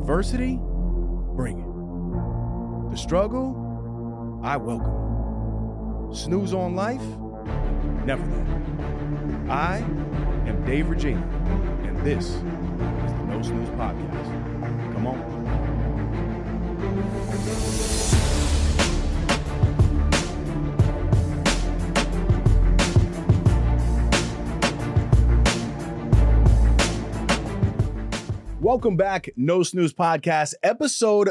adversity, bring it. The struggle, I welcome it. Snooze on life, never that. I am Dave Regina, and this is the No Snooze Podcast. Come on. Welcome back, No Snooze Podcast, episode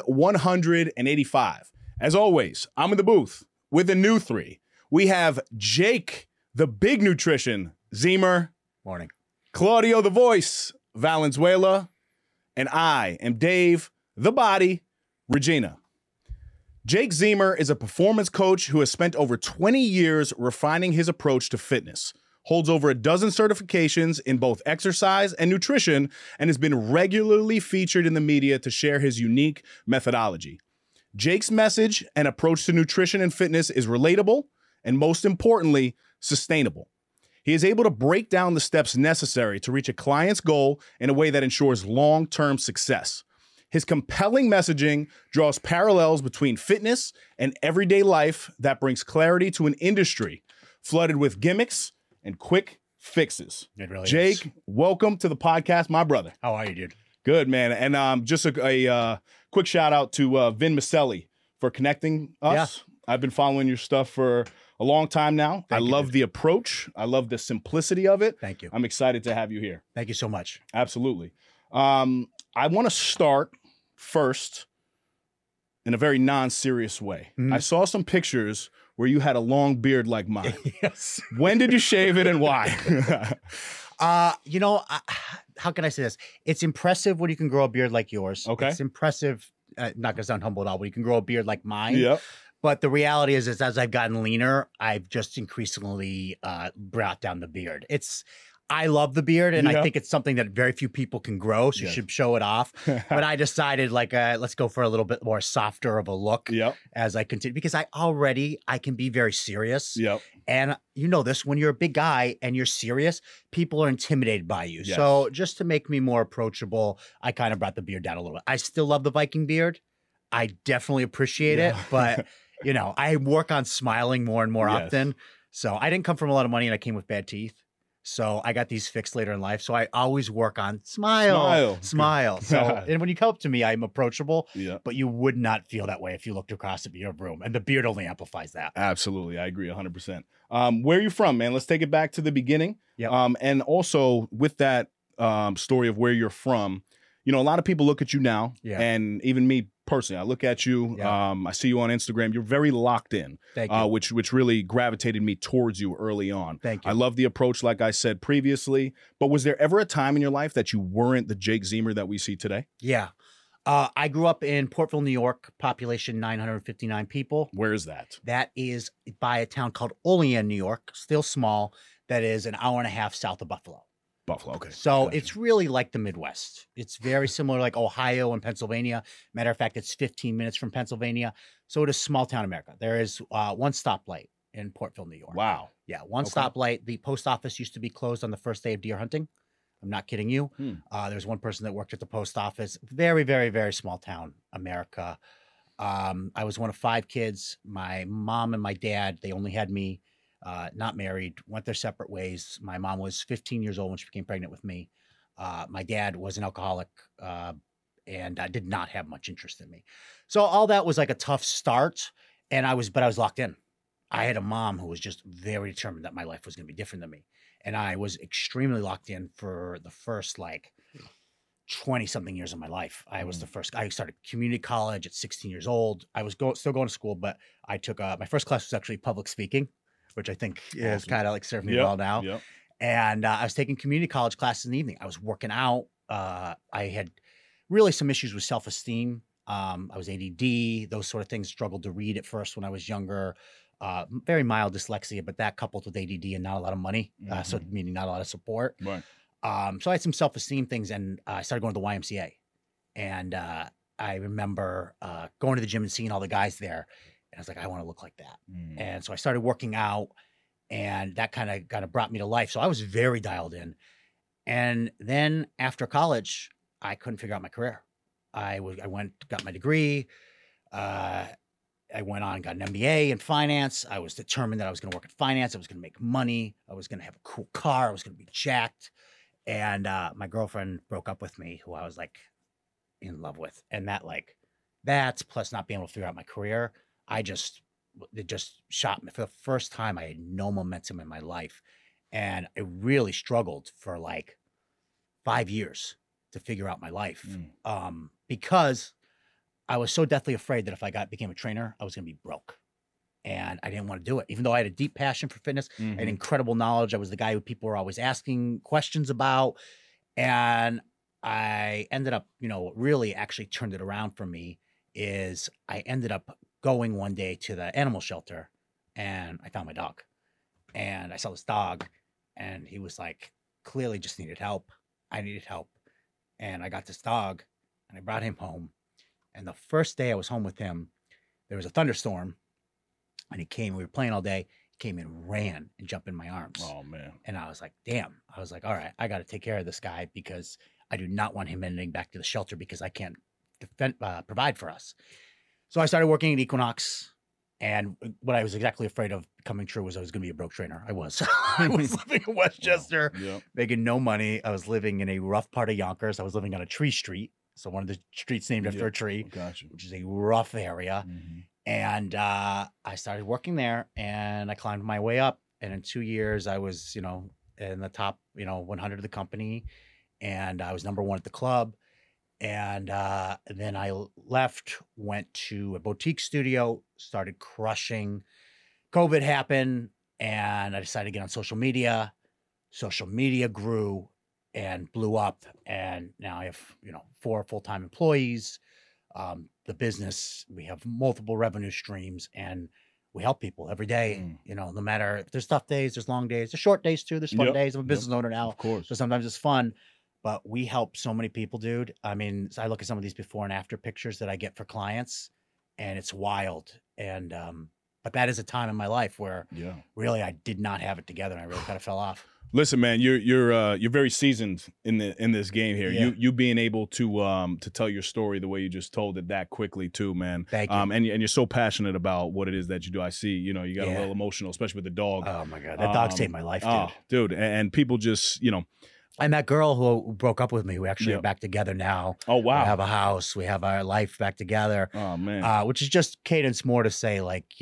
185. As always, I'm in the booth with a new three. We have Jake, the Big Nutrition, Zemer. Morning. Claudio, the Voice, Valenzuela. And I am Dave, the Body, Regina. Jake Zemer is a performance coach who has spent over 20 years refining his approach to fitness, holds over a dozen certifications in both exercise and nutrition, and has been regularly featured in the media to share his unique methodology. Jake's message and approach to nutrition and fitness is relatable and, most importantly, sustainable. He is able to break down the steps necessary to reach a client's goal in a way that ensures long-term success. His compelling messaging draws parallels between fitness and everyday life that brings clarity to an industry flooded with gimmicks and quick fixes. It really Jake, is. welcome to the podcast, my brother. How are you, dude? Good, man. And just a quick shout out to Vin Maselli for connecting us. Yeah. I've been following your stuff for a long time now. I love the approach. I love the simplicity of it. Thank you. I'm excited to have you here. Thank you so much. Absolutely. I want to start first in a very non-serious way. Mm-hmm. I saw some pictures where you had a long beard like mine. Yes. When did you shave it and why? How can I say this? It's impressive when you can grow a beard like yours. Okay. It's impressive, not going to sound humble at all, but you can grow a beard like mine. Yep. But the reality is as I've gotten leaner, I've just increasingly brought down the beard. I love the beard, and I think it's something that very few people can grow, so you should show it off. But I decided, let's go for a little bit more softer of a look as I continue, because I can be very serious. Yep. And you know this, when you're a big guy and you're serious, people are intimidated by you. Yes. So just to make me more approachable, I kind of brought the beard down a little bit. I still love the Viking beard. I definitely appreciate it, but I work on smiling more and more often. So I didn't come from a lot of money, and I came with bad teeth. So I got these fixed later in life. So I always work on smile. So, and when you come up to me, I'm approachable, but you would not feel that way if you looked across at your room, and the beard only amplifies that. Absolutely. I agree 100%. Where are you from, man? Let's take it back to the beginning. Yep. And also with that story of where you're from, a lot of people look at you now, and even me personally, I look at you, I see you on Instagram, you're very locked in, Thank you. which really gravitated me towards you early on. Thank you. I love the approach, like I said previously, but was there ever a time in your life that you weren't the Jake Zemer that we see today? Yeah. I grew up in Portville, New York, population 959 people. Where is that? That is by a town called Olean, New York, still small, that is an hour and a half south of Buffalo. Buffalo, okay. So it's really like the Midwest. It's very similar like Ohio and Pennsylvania. Matter of fact, it's 15 minutes from Pennsylvania. So it is small town America. There is one stoplight in Portville, New York. Wow. Yeah, one stoplight. The post office used to be closed on the first day of deer hunting. I'm not kidding you. There's one person that worked at the post office. Very, very, very small town America. I was one of 5 kids. My mom and my dad, they only had me. Not married, went their separate ways. My mom was 15 years old when she became pregnant with me. My dad was an alcoholic and did not have much interest in me. So all that was like a tough start, but I was locked in. I had a mom who was just very determined that my life was going to be different than me. And I was extremely locked in for the first 20 something years of my life. I was the first. I started community college at 16 years old. I was still going to school, but I took my first class was actually public speaking, which I think is kind of served me well now. Yep. And I was taking community college classes in the evening. I was working out. I had really some issues with self-esteem. I was ADD, those sort of things. Struggled to read at first when I was younger. Very mild dyslexia, but that coupled with ADD and not a lot of money, so meaning not a lot of support. Right. So I had some self-esteem things, and I started going to the YMCA. And I remember going to the gym and seeing all the guys there. And I was like, I want to look like that. And so I started working out, and that kind of brought me to life. So I was very dialed in. And then after college, I couldn't figure out my career. I got my degree. I went on and got an MBA in finance. I was determined that I was going to work in finance. I was going to make money. I was going to have a cool car. I was going to be jacked. And my girlfriend broke up with me, who I was like in love with. And that's plus not being able to figure out my career. It just shot me. For the first time, I had no momentum in my life. And I really struggled for like 5 years to figure out my life. Because I was so deathly afraid that if I became a trainer, I was going to be broke. And I didn't want to do it. Even though I had a deep passion for fitness and incredible knowledge, I was the guy who people were always asking questions about. And I ended up, really actually turned it around for me is I ended up going one day to the animal shelter and I found my dog. And I saw this dog and he was like, clearly just needed help. I needed help. And I got this dog and I brought him home. And the first day I was home with him, there was a thunderstorm and he came, we were playing all day. He came and ran and jumped in my arms. Oh, man. And I was like, damn. I was like, all right, I got to take care of this guy because I do not want him ending back to the shelter because I can't provide for us. So I started working at Equinox. And what I was exactly afraid of coming true was I was going to be a broke trainer. I was. I was living in Westchester, making no money. I was living in a rough part of Yonkers. I was living on a tree street. So one of the streets named after a tree, which is a rough area. And I started working there and I climbed my way up. And in 2 years, I was, in the top, 100 of the company. And I was number one at the club. And then I left, went to a boutique studio, started crushing. COVID happened and I decided to get on social media. Social media grew and blew up. And now I have, 4 full-time employees. The business, we have multiple revenue streams and we help people every day. No matter if there's tough days, there's long days, there's short days too. There's fun days. I'm a business owner now. Of course. So sometimes it's fun, but we help so many people, dude. I mean, I look at some of these before and after pictures that I get for clients and it's wild. And, but that is a time in my life where really I did not have it together and I really kind of fell off. Listen, man, you're very seasoned in this game here. You being able to tell your story the way you just told it that quickly too, man. Thank you. And you're so passionate about what it is that you do. I see, you got a little emotional, especially with the dog. Oh my God, that dog saved my life, dude. Oh, dude, and people just, And that girl who broke up with me, we actually are back together now. Oh wow, we have a house, we have our life back together. Oh man, which is just cadence more to say,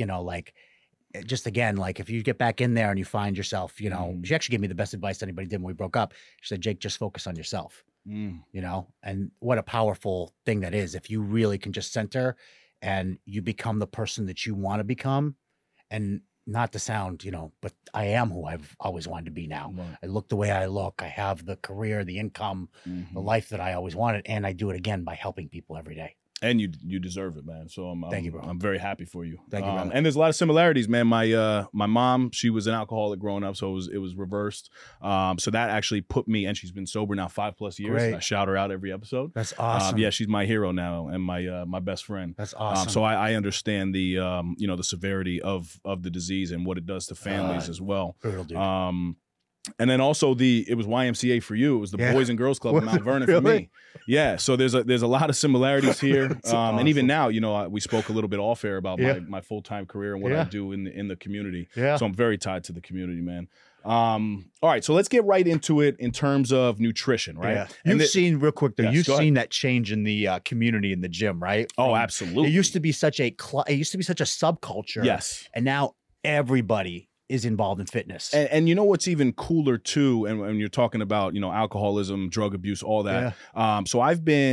just again, like if you get back in there and you find yourself, she actually gave me the best advice anybody did when we broke up. She said, Jake, just focus on yourself, and what a powerful thing that is. If you really can just center and you become the person that you want to become, and not to sound, but I am who I've always wanted to be now. Right. I look the way I look. I have the career, the income, the life that I always wanted. And I do it again by helping people every day. And you deserve it, man. So thank you, bro. I'm very happy for you. Thank you, brother. And there's a lot of similarities, man. My mom, she was an alcoholic growing up, so it was reversed. So that actually put me, and she's been sober now 5+ years. Great. I shout her out every episode. That's awesome. Yeah, she's my hero now and my best friend. That's awesome. So I understand the the severity of the disease and what it does to families as well. Brutal, dude. And then also it was YMCA for you. It was the Boys and Girls Club in Mount Vernon for me. Yeah. So there's a lot of similarities here. Awesome. And even now, we spoke a little bit off air about my full-time career and what I do in the community. Yeah. So I'm very tied to the community, man. All right. So let's get right into it in terms of nutrition, right? Yeah. You've seen real quick though. Yes, You've seen that change in the community in the gym, right? Oh, absolutely. It used to be such a subculture. Yes. And now everybody is involved in fitness. And you know what's even cooler too, and when you're talking about, alcoholism, drug abuse, all that. So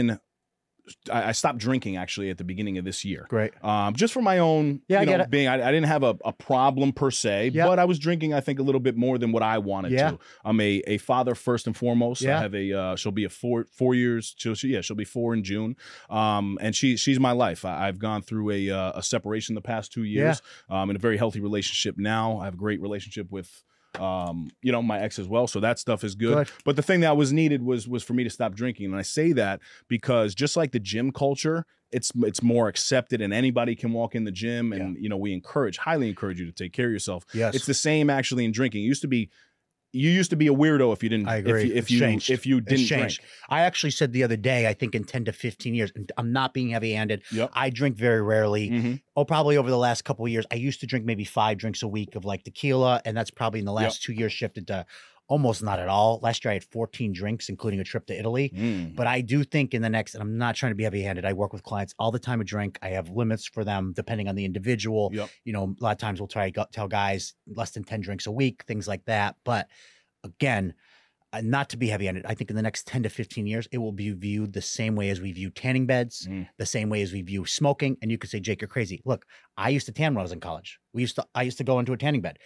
I stopped drinking actually at the beginning of this year. Great. Just for my own, I get it. I didn't have a problem per se, but I was drinking, I think, a little bit more than what I wanted to. I'm a father first and foremost. I have she'll be 4 years. She'll be 4 in June. And she's my life. I've gone through a separation the past 2 years. In a very healthy relationship now. I have a great relationship with my ex as well. So that stuff is good. But the thing that was needed was for me to stop drinking. And I say that because just like the gym culture, it's more accepted and anybody can walk in the gym and, we highly encourage you to take care of yourself. Yes. It's the same actually in drinking. It used to be you used to be a weirdo if you didn't. I agree. If you didn't drink. I actually said the other day, I think in 10 to 15 years, and I'm not being heavy-handed. Yep. I drink very rarely. Mm-hmm. Probably over the last couple of years, I used to drink maybe 5 drinks a week of like tequila, and that's probably in the last 2 years shifted to almost not at all. Last year I had 14 drinks, including a trip to Italy. But I do think in the next, and I'm not trying to be heavy-handed, I work with clients all the time to drink. I have limits for them depending on the individual. Yep. You know, a lot of times we'll try to tell guys less than 10 drinks a week, things like that. But again, not to be heavy-handed, I think in the next 10 to 15 years, it will be viewed the same way as we view tanning beds, the same way as we view smoking. And you could say, Jake, you're crazy. Look, I used to tan when I was in college. I used to go into a tanning bed.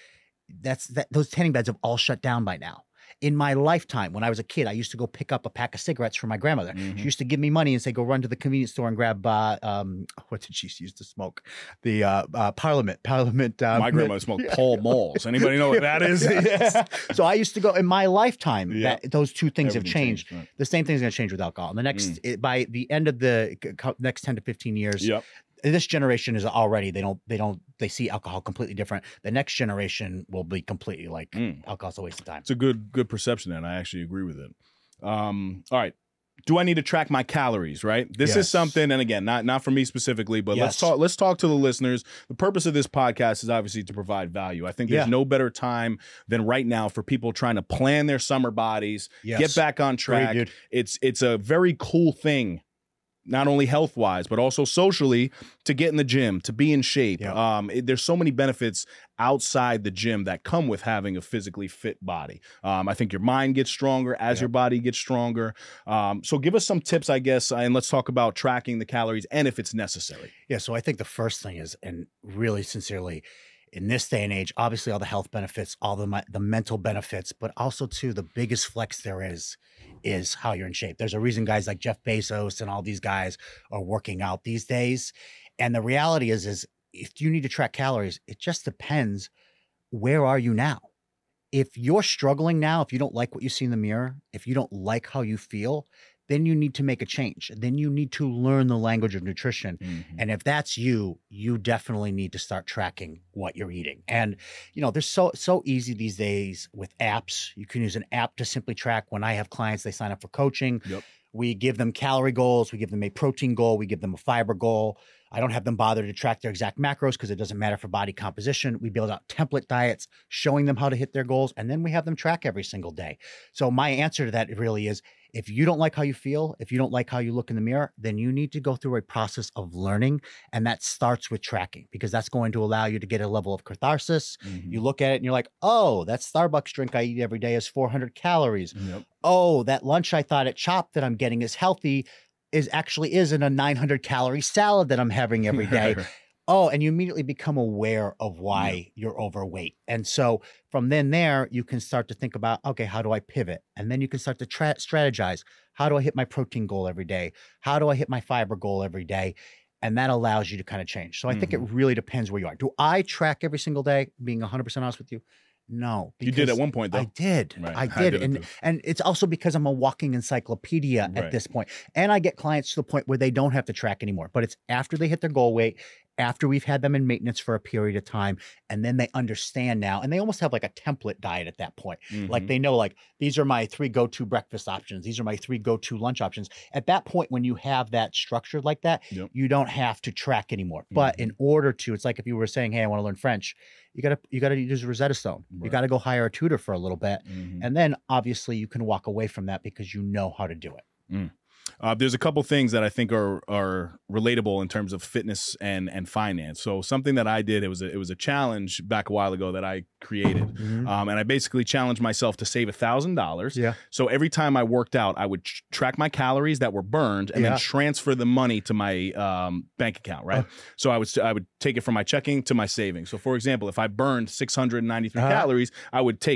Those tanning beds have all shut down by now. In my lifetime, when I was a kid, I used to go pick up a pack of cigarettes from my grandmother. She used to give me money and say, go run to the convenience store and grab, what did she used to smoke? The Parliament. My grandmother smoked Pall Malls. Anybody know what that is? Yeah. So I used to go, in my lifetime, those two things have Everything changed. right. The same thing's going to change with alcohol. And the next, by the end of the next 10 to 15 years, this generation is already, they see alcohol completely different. The next generation will be completely like alcohol's a waste of time. It's a good perception, and I actually agree with it. All right. Do I need to track my calories, right? This is something, and again, not for me specifically, but let's talk to the listeners. The purpose of this podcast is obviously to provide value. I think there's no better time than right now for people trying to plan their summer bodies, get back on track. Great, it's a very cool thing, not only health-wise, but also socially, to get in the gym, to be in shape. There's so many benefits outside the gym that come with having a physically fit body. I think your mind gets stronger as your body gets stronger. So give us some tips, I guess, and let's talk about tracking the calories and if it's necessary. Yeah, so I think the first thing is, and really sincerely, in this day and age, obviously all the health benefits, all the mental benefits, but also too, the biggest flex there is how you're in shape. There's a reason guys like Jeff Bezos and all these guys are working out these days. And the reality is if you need to track calories, it just depends, where are you now? If you're struggling now, if you don't like what you see in the mirror, if you don't like how you feel, then you need to make a change. Then you need to learn the language of nutrition. And if that's you definitely need to start tracking what you're eating. And, you know, there's so easy these days with apps. You can use an app to simply track. When I have clients, they sign up for coaching. We give them calorie goals. We give them a protein goal. We give them a fiber goal. I don't have them bother to track their exact macros because it doesn't matter for body composition. We build out template diets, showing them how to hit their goals. And then we have them track every single day. So my answer to that really is, if you don't like how you feel, if you don't like how you look in the mirror, then you need to go through a process of learning. And that starts with tracking, because that's going to allow you to get a level of catharsis. You look at it and you're like, oh, that Starbucks drink I eat every day is 400 calories. Oh, that lunch I thought at Chopped that I'm getting is healthy is in a 900 calorie salad that I'm having every day. Oh, and you immediately become aware of why you're overweight. And so from there, you can start to think about, okay, how do I pivot? And then you can start to strategize. How do I hit my protein goal every day? How do I hit my fiber goal every day? And that allows you to kind of change. So I think it really depends where you are. Do I track every single day, being 100% honest with you? No. You did at one point, though. I did. Right. I did. And it's also because I'm a walking encyclopedia at this point. And I get clients to the point where they don't have to track anymore. But it's after they hit their goal weight, after we've had them in maintenance for a period of time, and then they understand now, and they almost have like a template diet at that point. Like they know, like, these are my 3 go-to breakfast options. These are my 3 go-to lunch options. At that point, when you have that structured like that, you don't have to track anymore. But in order to, it's like if you were saying, hey, I want to learn French, you gotta use Rosetta Stone. You gotta go hire a tutor for a little bit. And then obviously you can walk away from that because you know how to do it. There's a couple things that I think are relatable in terms of fitness and finance. So something that I did, it was a challenge back a while ago that I created, and I basically challenged myself to save $1,000. So every time I worked out, I would track my calories that were burned and then transfer the money to my bank account. Right. So I would take it from my checking to my savings. So for example, if I burned 693 calories, I would take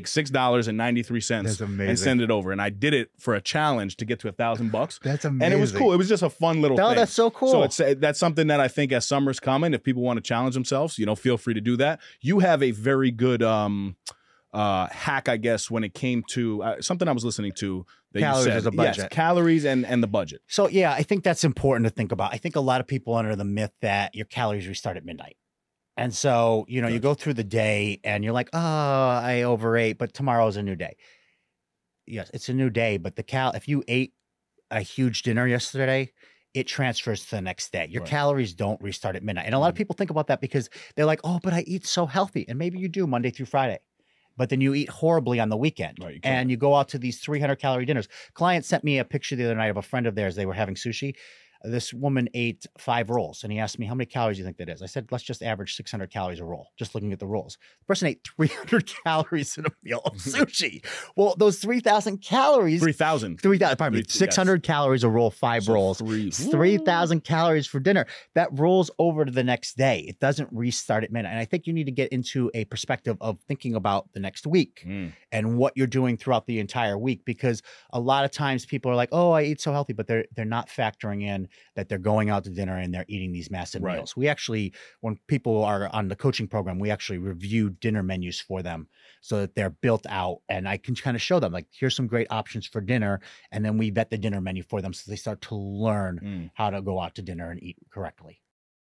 $6.93 and send it over. And I did it for a challenge to get to $1,000. That's amazing. And it was cool. It was just a fun little thing. That's so cool. So that's something that I think as summer's coming, if people want to challenge themselves, feel free to do that. You have a very good hack, I guess, when it came to something I was listening to. That calories you said. As a budget. Yes, calories and the budget. So yeah, I think that's important to think about. I think a lot of people are under the myth that your calories restart at midnight. And so, you know, you go through the day and you're like, oh, I overate, but tomorrow's a new day. Yes, it's a new day, but if you ate a huge dinner yesterday, it transfers to the next day. Your calories don't restart at midnight. And a lot of people think about that because they're like, oh, but I eat so healthy. And maybe you do Monday through Friday, but then you eat horribly on the weekend and you go out to these 300-calorie dinners. Client sent me a picture the other night of a friend of theirs. They were having sushi. This woman ate 5 rolls and he asked me, how many calories do you think that is? I said, let's just average 600 calories a roll, just looking at the rolls. The person ate 300 calories in a meal of sushi. Well, those 3,000 calories. 3,000. 600 calories a roll, 5 rolls. 3,000 calories for dinner. That rolls over to the next day. It doesn't restart at midnight. And I think you need to get into a perspective of thinking about the next week and what you're doing throughout the entire week, because a lot of times people are like, oh, I eat so healthy, but they're not factoring in that they're going out to dinner and they're eating these massive meals. We actually, when people are on the coaching program, we actually review dinner menus for them so that they're built out. And I can kind of show them, like, here's some great options for dinner. And then we vet the dinner menu for them so they start to learn how to go out to dinner and eat correctly.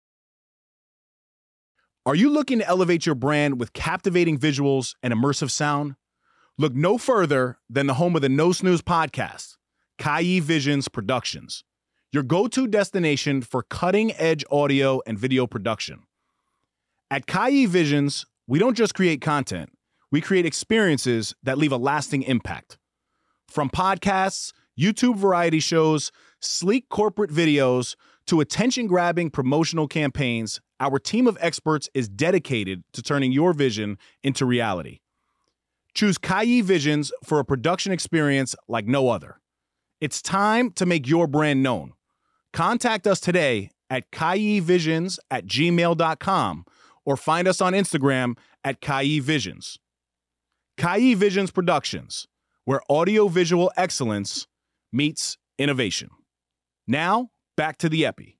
Are you looking to elevate your brand with captivating visuals and immersive sound? Look no further than the home of the No Snooze podcast, Kayi Visions Productions, your go-to destination for cutting-edge audio and video production. At Kayi Visions, we don't just create content, we create experiences that leave a lasting impact. From podcasts, YouTube variety shows, sleek corporate videos, to attention-grabbing promotional campaigns, our team of experts is dedicated to turning your vision into reality. Choose Kayi Visions for a production experience like no other. It's time to make your brand known. Contact us today at kayivisions@gmail.com or find us on Instagram at Kayi Visions. Kayi Visions Productions, where audio-visual excellence meets innovation. Now, back to the epi.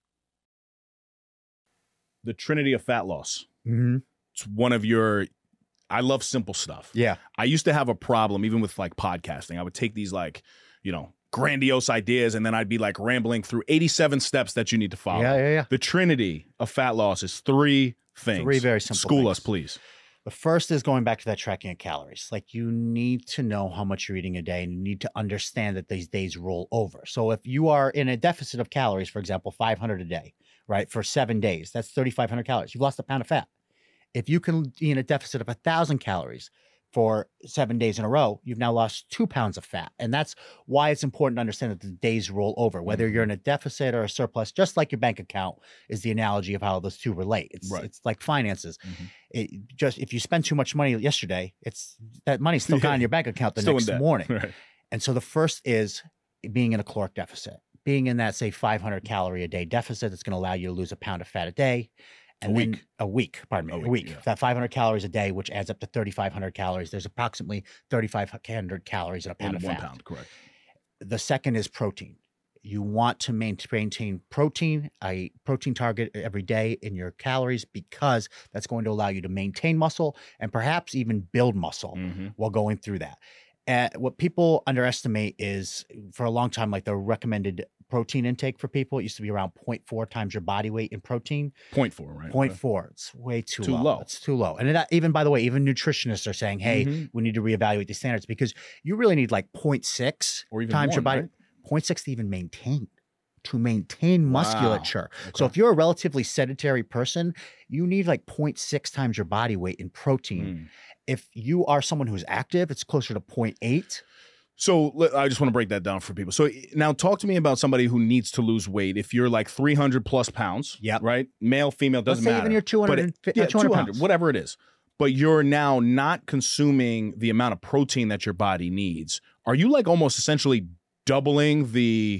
The Trinity of Fat Loss. It's one of your... I love simple stuff. Yeah. I used to have a problem, even with like podcasting. I would take these like, you know, grandiose ideas, and then I'd be like rambling through 87 steps that you need to follow. Yeah. The Trinity of fat loss is 3 things. 3 very simple School things. us, please. The first is going back to that tracking of calories. Like, you need to know how much you're eating a day, and you need to understand that these days roll over. So if you are in a deficit of calories, for example, 500 a day, right, for 7 days, that's 3,500 calories. You've lost a pound of fat. If you can be in a deficit of 1,000 calories for 7 days in a row, you've now lost 2 pounds of fat. And that's why it's important to understand that the days roll over, whether you're in a deficit or a surplus, just like your bank account is the analogy of how those two relate. It's like finances. If you spend too much money yesterday, that money's still gone in your bank account the next morning. Right. And so the first is being in a caloric deficit, being in that, say, 500 calorie a day deficit. That's going to allow you to lose a pound of fat a day. And a week. Yeah. That 500 calories a day, which adds up to 3,500 calories. There's approximately 3,500 calories in a pound of fat. 1 pound, correct. The second is protein. You want to maintain protein, a protein target every day in your calories, because that's going to allow you to maintain muscle and perhaps even build muscle while going through that. And what people underestimate is, for a long time, like, the recommended protein intake for people, it used to be around 0.4 times your body weight in protein. 0.4, right? 0.4. It's way too low. It's too low. And even, by the way, even nutritionists are saying, hey, we need to reevaluate these standards, because you really need like 0.6 or even times your body. Right? 0.6 to even maintain musculature. Okay. So if you're a relatively sedentary person, you need like 0.6 times your body weight in protein. If you are someone who's active, it's closer to 0.8. So I just want to break that down for people. So now talk to me about somebody who needs to lose weight. If you're like 300 plus pounds, right? Male, female, doesn't matter. Even you're 200 pounds. Whatever it is. But you're now not consuming the amount of protein that your body needs. Are you like almost essentially doubling the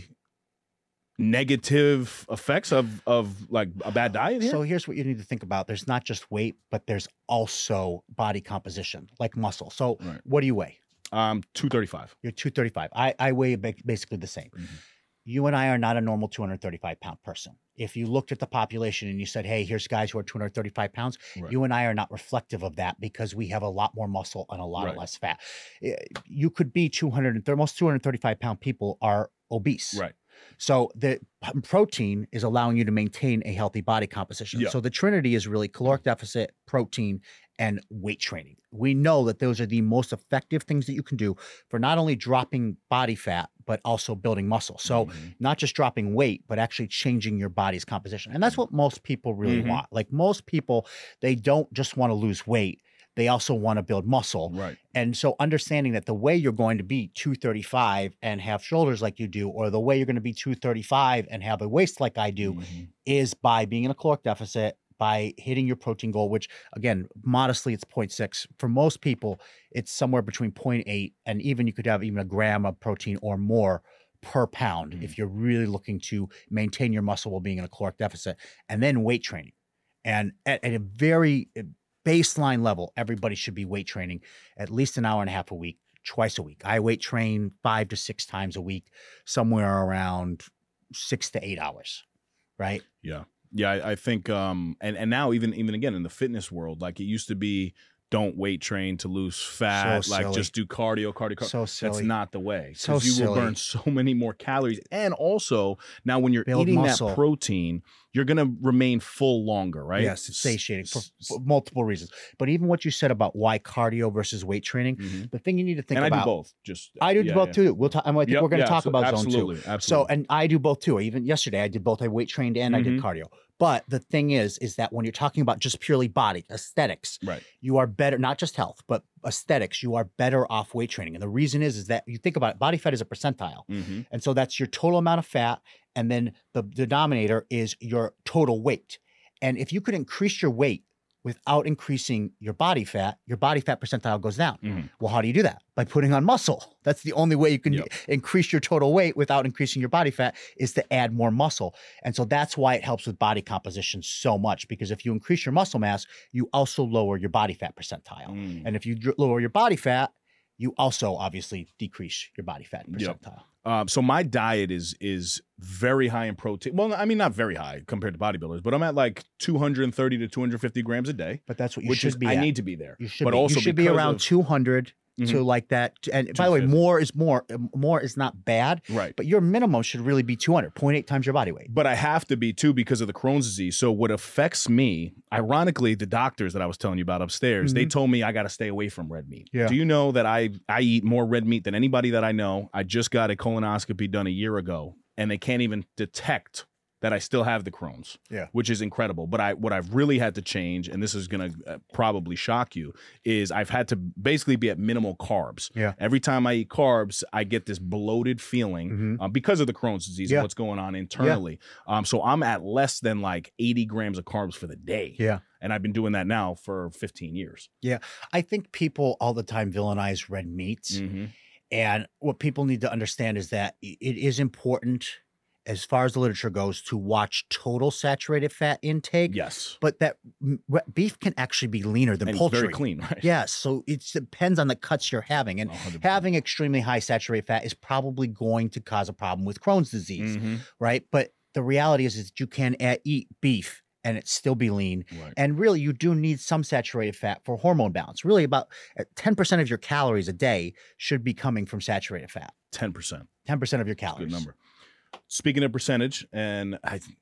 negative effects of like a bad diet here? So here's what you need to think about. There's not just weight, but there's also body composition, like muscle. So what do you weigh? 235. You're 235. I weigh basically the same. You and I are not a normal 235-pound person. If you looked at the population and you said, hey, here's guys who are 235 pounds, you and I are not reflective of that, because we have a lot more muscle and a lot less fat. You could be most 235-pound people are obese. Right. So the protein is allowing you to maintain a healthy body composition. Yeah. So the trinity is really caloric deficit, protein, and weight training. We know that those are the most effective things that you can do for not only dropping body fat, but also building muscle. So not just dropping weight, but actually changing your body's composition. And that's what most people really want. Like most people, they don't just want to lose weight. They also want to build muscle. Right. And so understanding that the way you're going to be 235 and have shoulders like you do, or the way you're going to be 235 and have a waist like I do, is by being in a caloric deficit, by hitting your protein goal, which again, modestly, it's 0.6. For most people, it's somewhere between 0.8 and even you could have even a gram of protein or more per pound if you're really looking to maintain your muscle while being in a caloric deficit. And then weight training. And at a very baseline level, everybody should be weight training at least an hour and a half a week, twice a week. I weight train 5 to 6 times a week, somewhere around 6 to 8 hours, right? Yeah. Yeah, I think and now even again in the fitness world, like it used to be don't weight train to lose fat, So like silly. just do cardio. So silly. That's not the way. So Because you will silly. burn so many more calories. And also now when you're Build eating muscle. that protein, you're gonna remain full longer, right? Yes, it's satiating for multiple reasons. But even what you said about why cardio versus weight training, the thing you need to think And about. I do both. I do both too. We'll talk. I think Yep, we're going to yeah, talk so about zone absolutely, 2. absolutely. So, and I do both too. Even yesterday, I did both. I weight trained and I did cardio. But the thing is that when you're talking about just purely body aesthetics, Right. you are better, not just health, but aesthetics, you are better off weight training. And the reason is that you think about it, body fat is a percentile. And so that's your total amount of fat. And then the denominator is your total weight. And if you could increase your weight without increasing your body fat percentile goes down. Well, how do you do that? By putting on muscle. That's the only way you can increase your total weight without increasing your body fat, is to add more muscle. And so that's why it helps with body composition so much, because if you increase your muscle mass, you also lower your body fat percentile. And if you lower your body fat, you also obviously decrease your body fat percentile. So my diet is very high in protein. Well, I mean, not very high compared to bodybuilders, but I'm at like 230 to 250 grams a day. But that's what you which should is, be I at. need to be there. You should but be. Also you should be because around of- 200 to like that. And by the way, 250. more is more. More is not bad. Right. But your minimum should really be 200, 0.8 times your body weight. But I have to be too because of the Crohn's disease. So what affects me, ironically, the doctors that I was telling you about upstairs, they told me I got to stay away from red meat. Yeah. Do you know that I eat more red meat than anybody that I know? I just got a colonoscopy done a year ago, and they can't even detect that I still have the Crohn's, which is incredible. But what I've really had to change, and this is going to probably shock you, is I've had to basically be at minimal carbs. Yeah. Every time I eat carbs, I get this bloated feeling because of the Crohn's disease and what's going on internally. So I'm at less than like 80 grams of carbs for the day. Yeah. And I've been doing that now for 15 years. Yeah. I think people all the time villainize red meats. And what people need to understand is that it is important, as far as the literature goes, to watch total saturated fat intake. Yes. But that beef can actually be leaner than And poultry. very clean, right? Yeah. So it depends on the cuts you're having. And 100%. having extremely high saturated fat is probably going to cause a problem with Crohn's disease, right? But the reality is that you can eat beef and it still be lean. Right. And really, you do need some saturated fat for hormone balance. Really, about 10% of your calories a day should be coming from saturated fat. 10%. 10% of your calories. Good number. Speaking of percentage, and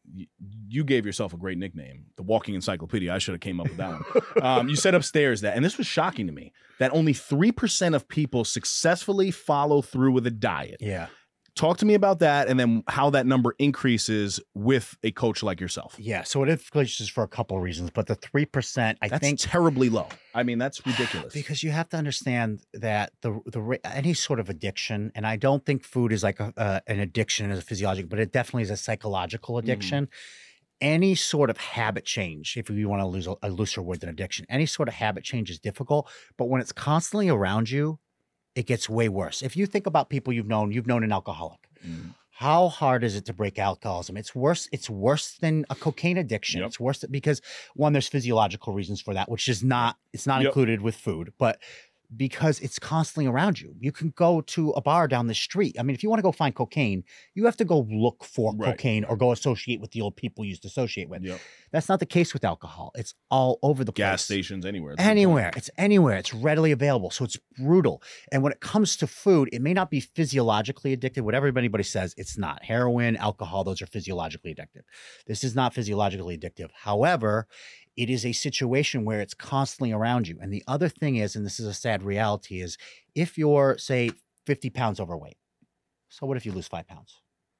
you gave yourself a great nickname, the Walking Encyclopedia. I should have came up with that one. You said upstairs that, and this was shocking to me, that only 3% of people successfully follow through with a diet. Yeah. Talk to me about that, and then how that number increases with a coach like yourself. Yeah. So it increases for a couple of reasons, but the 3%, I That's think, terribly low. I mean, that's ridiculous. because you have to understand that any sort of addiction, and I don't think food is like an addiction as a physiological, but it definitely is a psychological addiction. Any sort of habit change, if you want to use a looser word than addiction, any sort of habit change is difficult. But when it's constantly around you, it gets way worse. If you think about people you've known an alcoholic. How hard is it to break alcoholism? It's worse. It's worse than a cocaine addiction. Yep. It's worse because, one, there's physiological reasons for that, which is not, it's not Yep. included with food. But because it's constantly around you. You can go to a bar down the street. I mean, if you want to go find cocaine, you have to go look for cocaine or go associate with the old people you used to associate with. Yep. That's not the case with alcohol. It's all over the place. Gas stations, anywhere. Anywhere. It's anywhere. It's readily available. So it's brutal. And when it comes to food, it may not be physiologically addictive. Whatever anybody says, it's not. Heroin, alcohol, those are physiologically addictive. This is not physiologically addictive. However, it is a situation where it's constantly around you. And the other thing is, and this is a sad reality, is if you're, say, 50 pounds overweight, so what if you lose 5 pounds?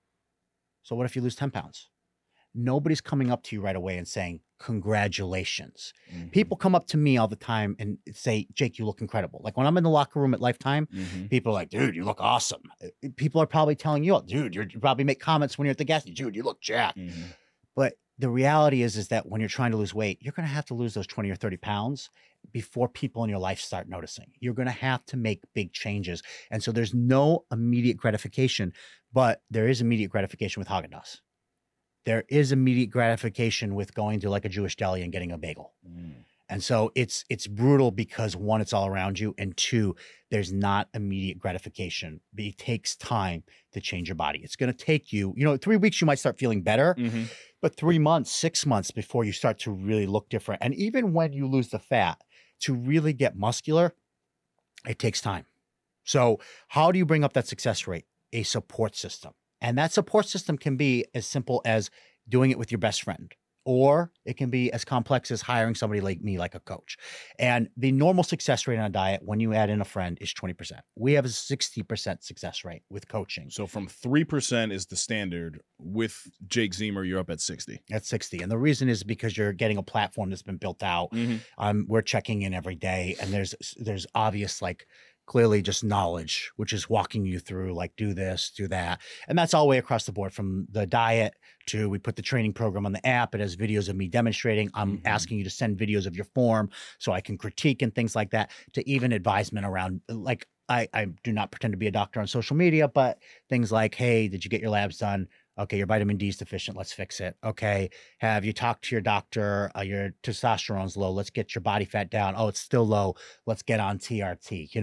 So what if you lose 10 pounds? Nobody's coming up to you right away and saying, congratulations. Mm-hmm. People come up to me all the time and say, Jake, you look incredible. Like when I'm in the locker room at Lifetime, people are like, dude, you look awesome. People are probably telling you, dude, you probably make comments when you're at the gas station, dude, you look jacked. But the reality is that when you're trying to lose weight, you're going to have to lose those 20 or 30 pounds before people in your life start noticing. You're going to have to make big changes. And so there's no immediate gratification, but there is immediate gratification with Haagen-Dazs. There is immediate gratification with going to like a Jewish deli and getting a bagel. And so it's brutal because one, it's all around you. And two, there's not immediate gratification. But it takes time to change your body. It's going to take you, 3 weeks, you might start feeling better, but 3 months, 6 months before you start to really look different. And even when you lose the fat, to really get muscular, it takes time. So how do you bring up that success rate? A support system. And that support system can be as simple as doing it with your best friend, or it can be as complex as hiring somebody like me, like a coach. And the normal success rate on a diet, when you add in a friend, is 20%. We have a 60% success rate with coaching. So from 3% is the standard. With Jake Ziemer, you're up at 60. At 60. And the reason is because you're getting a platform that's been built out. We're checking in every day, and there's obvious, like, clearly just knowledge, which is walking you through, like, do this, do that. And that's all the way across the board, from the diet to we put the training program on the app. It has videos of me demonstrating. I'm asking you to send videos of your form so I can critique and things like that, to even advisement around, like, I do not pretend to be a doctor on social media, but things like, hey, did you get your labs done? Okay, your vitamin D is deficient. Let's fix it. Okay, have you talked to your doctor? Your testosterone's low. Let's get your body fat down. Oh, it's still low. Let's get on TRT.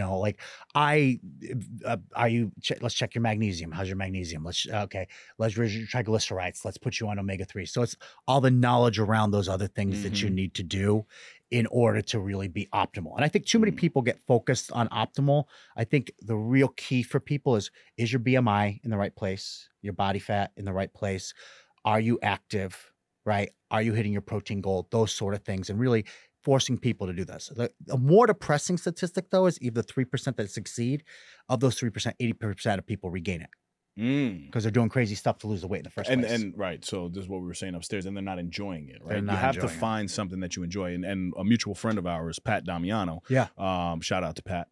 Let's check your magnesium. How's your magnesium? Let's raise your triglycerides. Let's put you on omega-3. So it's all the knowledge around those other things that you need to do in order to really be optimal. And I think too many people get focused on optimal. I think the real key for people is your BMI in the right place? Your body fat in the right place? Are you active, right? Are you hitting your protein goal? Those sort of things, and really forcing people to do this. A more depressing statistic, though, is even the 3% that succeed. Of those 3%, 80% of people regain it. Because they're doing crazy stuff to lose the weight in the first place. And right, so this is what we were saying upstairs, and they're not enjoying it, right? You have to find something that you enjoy. And a mutual friend of ours, Pat Damiano, shout out to Pat.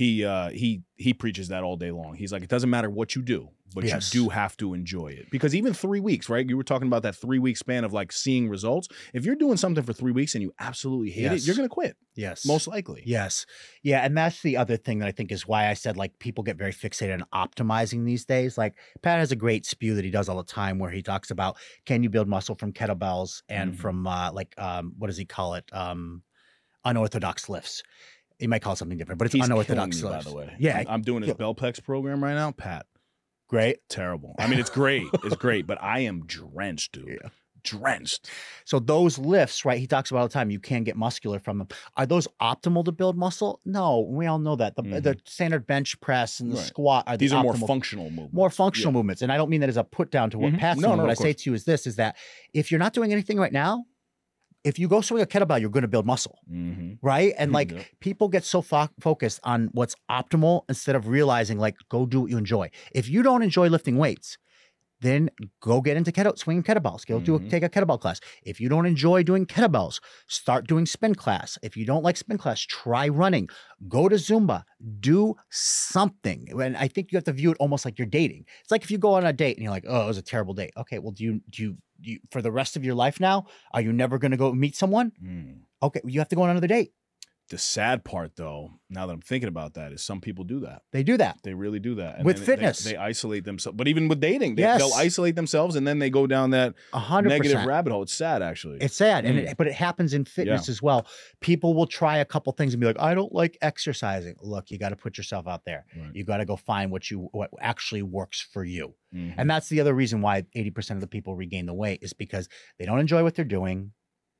He preaches that all day long. He's like, it doesn't matter what you do, but you do have to enjoy it. Because even 3 weeks, right? You were talking about that 3 week span of like seeing results. If you're doing something for 3 weeks and you absolutely hate it, you're going to quit. Yes. Most likely. Yes. Yeah. And that's the other thing that I think is why I said, like, people get very fixated on optimizing these days. Like, Pat has a great spew that he does all the time where he talks about, can you build muscle from kettlebells and from what does he call it? Unorthodox lifts. He might call it something different, but it's unorthodox lifts. By the way. Yeah. I'm doing his Belpex program right now. Pat. Great. Terrible. I mean, it's great. It's great, but I am drenched, dude. Yeah. Drenched. So those lifts, right? He talks about all the time. You can get muscular from them. Are those optimal to build muscle? No, we all know that. The standard bench press and the squat are these are more functional movements. More functional movements. And I don't mean that as a put down to what Pat's doing. What I say to you is this: is that if you're not doing anything right now, if you go swing a kettlebell, you're going to build muscle, right? And like people get so focused on what's optimal instead of realizing, like, go do what you enjoy. If you don't enjoy lifting weights, then go get into swinging kettlebells. Go take a kettlebell class. If you don't enjoy doing kettlebells, start doing spin class. If you don't like spin class, try running. Go to Zumba. Do something. And I think you have to view it almost like you're dating. It's like if you go on a date and you're like, oh, it was a terrible date. Okay, well, do you for the rest of your life now, are you never going to go meet someone? Okay, you have to go on another date. The sad part, though, now that I'm thinking about that, is some people do that. They do that. They really do that. And With then fitness. They isolate themselves. But even with dating, Yes. they'll isolate themselves and then they go down that 100%. negative rabbit hole. It's sad, actually. It's sad, but it happens in fitness as well. People will try a couple things and be like, I don't like exercising. Look, you got to put yourself out there. Right. You got to go find what actually works for you. Mhm. And that's the other reason why 80% of the people regain the weight is because they don't enjoy what they're doing.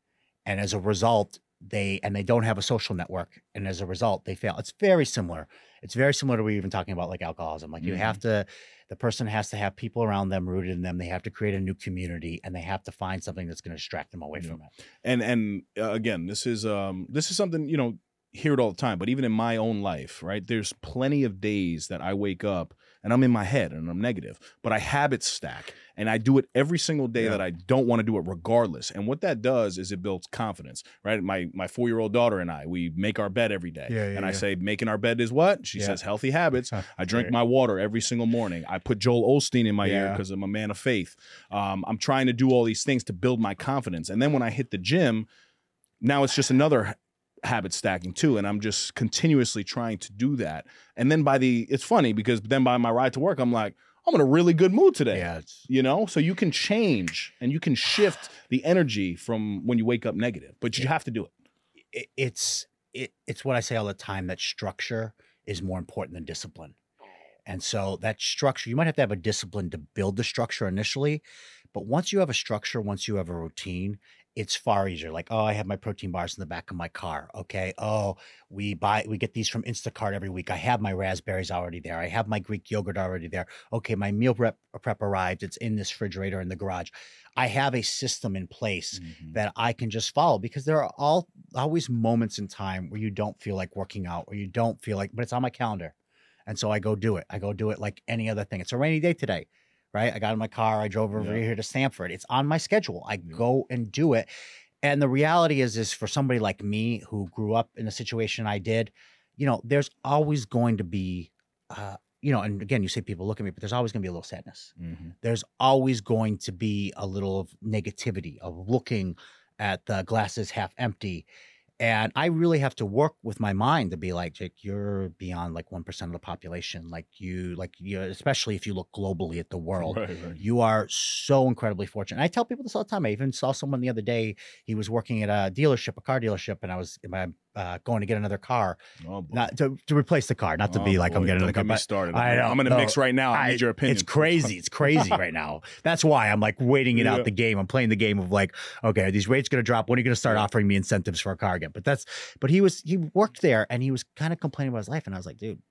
And as a result, they don't have a social network. And as a result, they fail. It's very similar. It's very similar to what we're even talking about, like alcoholism. Like you have to, the person has to have people around them rooted in them. They have to create a new community and they have to find something that's going to distract them away from it. And again, this is something, you know, hear it all the time, but even in my own life, right? There's plenty of days that I wake up and I'm in my head and I'm negative, but I habit stack and I do it every single day that I don't want to do it regardless. And what that does is it builds confidence, right? My 4-year-old daughter and I, we make our bed every day. I say, making our bed is what? She says, healthy habits. I drink my water every single morning. I put Joel Osteen in my ear because I'm a man of faith. I'm trying to do all these things to build my confidence. And then when I hit the gym, now it's just another habit stacking too, and I'm just continuously trying to do that. And then it's funny because then by my ride to work, I'm like, I'm in a really good mood today. You know, so you can change and you can shift the energy from when you wake up negative, but you have to do it. It's what I say all the time, that structure is more important than discipline. And so that structure, you might have to have a discipline to build the structure initially, but once you have a structure, once you have a routine, it's far easier. Like, oh, I have my protein bars in the back of my car. Okay. Oh, we get these from Instacart every week. I have my raspberries already there. I have my Greek yogurt already there. Okay. My meal prep arrived. It's in this refrigerator in the garage. I have a system in place that I can just follow, because there are always moments in time where you don't feel like working out, or you don't feel like, but it's on my calendar. And so I go do it. I go do it like any other thing. It's a rainy day today. Right. I got in my car. I drove over here to Stamford. It's on my schedule. I go and do it. And the reality is for somebody like me who grew up in a situation I did, you know, there's always going to be, you know, and again, you say people look at me, but there's always going to be a little sadness. There's always going to be a little of negativity, of looking at the glasses half empty. And I really have to work with my mind to be like, Jake, you're beyond like 1% of the population. Like you, especially if you look globally at the world, you are so incredibly fortunate. And I tell people this all the time. I even saw someone the other day. He was working at a car dealership, and I was going to get another car, not to replace the car, not to be like, I'm getting another car. Don't get me started. I know, I'm going to mix right now. I need your opinion. It's crazy. It's crazy right now. That's why I'm like waiting it out the game. I'm playing the game of like, okay, are these rates going to drop? When are you going to start offering me incentives for a car again? But he worked there, and he was kind of complaining about his life. And I was like, dude,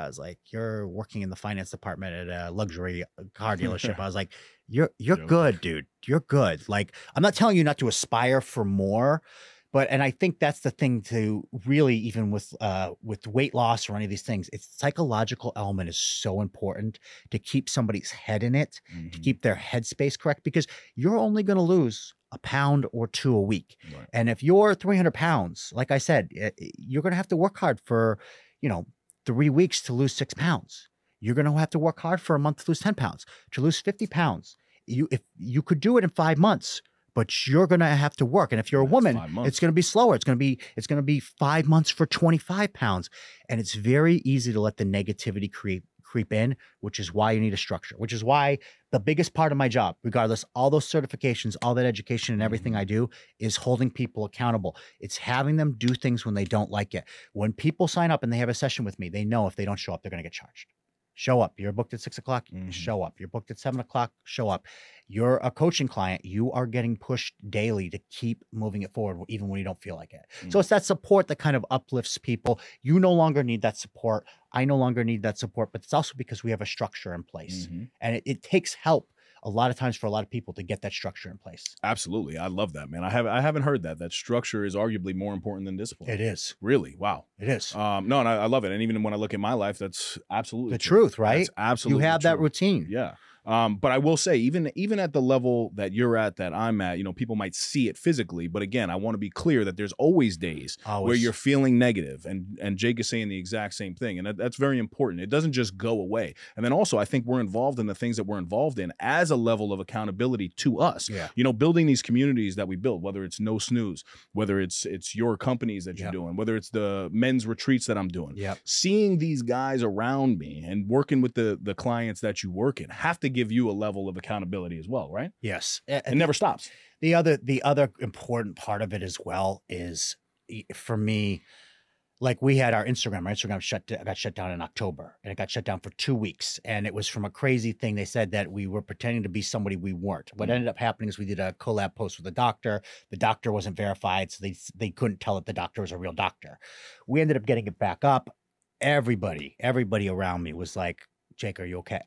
you're working in the finance department at a luxury car dealership. I was like, you're good, dude. You're good. Like, I'm not telling you not to aspire for more, and I think that's the thing to really, even with weight loss or any of these things, it's psychological element is so important to keep somebody's head in it, to keep their headspace correct, because you're only going to lose a pound or two a week. And if you're 300 pounds, like I said, you're going to have to work hard for, 3 weeks to lose 6 pounds. You're going to have to work hard for a month to lose 10 pounds, to lose 50 pounds. If you could do it in 5 months, but you're going to have to work. And if you're a woman, it's going to be slower. It's going to be 5 months for 25 pounds. And it's very easy to let the negativity creep in, which is why you need a structure, which is why the biggest part of my job, regardless, all those certifications, all that education and everything I do, is holding people accountable. It's having them do things when they don't like it. When people sign up and they have a session with me, they know if they don't show up, they're going to get charged. Show up. You're booked at 6 o'clock. Show up. You're booked at 7 o'clock. Show up. You're a coaching client. You are getting pushed daily to keep moving it forward, even when you don't feel like it. So it's that support that kind of uplifts people. You no longer need that support. I no longer need that support, but it's also because we have a structure in place, and it takes help a lot of times for a lot of people to get that structure in place. Absolutely. I love that, man. I haven't heard that structure is arguably more important than discipline. It is. Really? Wow. It is. No, and I love it. And even when I look at my life, that's absolutely the truth, right? That's absolutely you have true. that routine. Yeah. But I will say, even at the level that you're at, that I'm at, people might see it physically. But again, I want to be clear that there's always days where you're feeling negative, and Jake is saying the exact same thing, and that's very important. It doesn't just go away. And then also, I think we're involved in the things that we're involved in as a level of accountability to us. Yeah. Building these communities that we build, whether it's No Snooze, whether it's your companies that you're doing, whether it's the men's retreats that I'm doing. Yep. Seeing these guys around me and working with the clients that you work in have to give you a level of accountability as well, right? Yes. It never stops. The other important part of it as well is, for me, like we had our Instagram. Our Instagram got shut down in October, and it got shut down for 2 weeks. And it was from a crazy thing. They said that we were pretending to be somebody we weren't. What ended up happening is we did a collab post with a doctor. The doctor wasn't verified, so they couldn't tell that the doctor was a real doctor. We ended up getting it back up. Everybody around me was like, "Jake, are you okay?"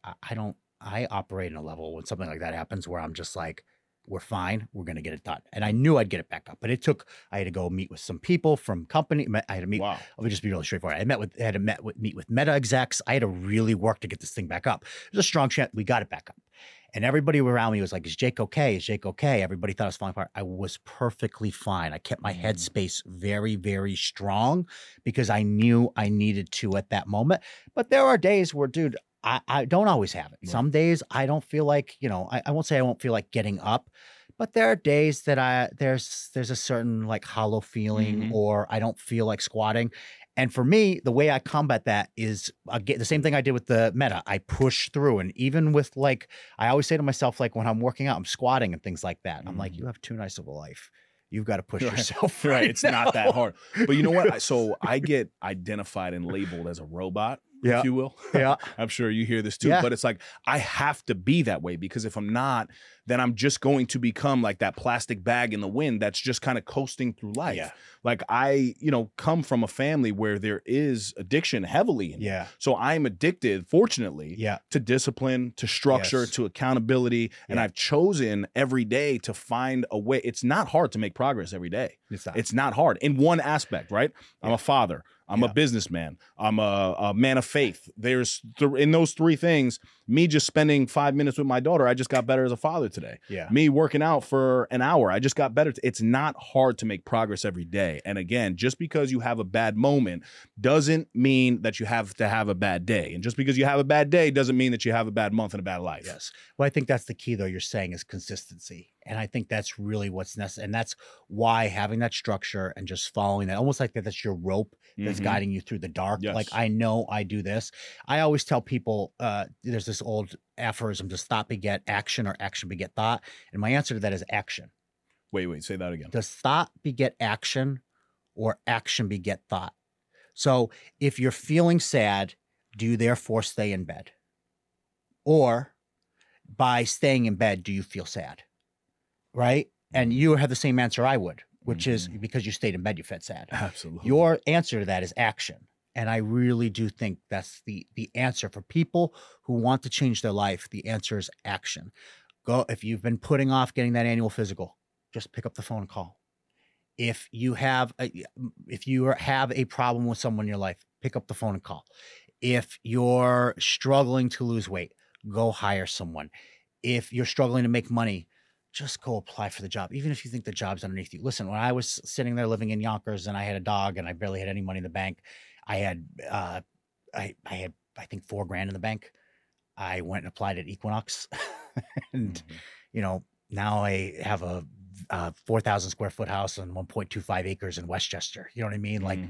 I operate in a level when something like that happens where I'm just like, we're fine. We're going to get it done. And I knew I'd get it back up, but I had to go meet with some people from company. I had to meet, Wow. Let me just be really straightforward. I had to meet with Meta execs. I had to really work to get this thing back up. There's a strong chance we got it back up. And everybody around me was like, is Jake okay? Is Jake okay? Everybody thought I was falling apart. I was perfectly fine. I kept my headspace very, very strong because I knew I needed to at that moment. But there are days where, dude, I don't always have it. Right. Some days I don't feel like, I won't say I won't feel like getting up, but there are days that there's a certain like hollow feeling or I don't feel like squatting. And for me, the way I combat that is the same thing I did with the Meta. I push through. And even with I always say to myself, like when I'm working out, I'm squatting and things like that. I'm like, you have too nice of a life. You've got to push yourself. Right. It's not that hard. But you know what? So I get identified and labeled as a robot. Yeah. If you will. Yeah. I'm sure you hear this too. Yeah. But it's like, I have to be that way, because if I'm not, then I'm just going to become like that plastic bag in the wind that's just kind of coasting through life. Yeah. Like I, come from a family where there is addiction heavily in it. So I'm addicted, fortunately, to discipline, to structure, to accountability. And I've chosen every day to find a way. It's not hard to make progress every day. It's not hard in one aspect, right? I'm a father. I'm a businessman. I'm a man of faith. There's in those three things, me just spending 5 minutes with my daughter, I just got better as a father today. Me working out for an hour, I just got better. It's not hard to make progress every day. And again, just because you have a bad moment doesn't mean that you have to have a bad day. And just because you have a bad day doesn't mean that you have a bad month and a bad life. Yes. Well, I think that's the key, though, you're saying, is consistency. And I think that's really what's necessary. And that's why having that structure and just following that, almost like that's your rope that's guiding you through the dark. Yes. Like, I know I do this. I always tell people, there's this old aphorism, does thought beget action or action beget thought? And my answer to that is action. Wait, say that again. Does thought beget action or action beget thought? So if you're feeling sad, do you therefore stay in bed? Or by staying in bed, do you feel sad? Right? And you have the same answer I would, which is because you stayed in bed, you felt sad. Absolutely. Your answer to that is action. And I really do think that's the answer for people who want to change their life. The answer is action. Go, if you've been putting off getting that annual physical, just pick up the phone and call. If you have a problem with someone in your life, pick up the phone and call. If you're struggling to lose weight, go hire someone. If you're struggling to make money, just go apply for the job, even if you think the job's underneath you. Listen, when I was sitting there living in Yonkers and I had a dog and I barely had any money in the bank, I had I think $4,000 in the bank. I went and applied at Equinox, and now I have a 4,000 square foot house on 1.25 acres in Westchester. You know what I mean? Like,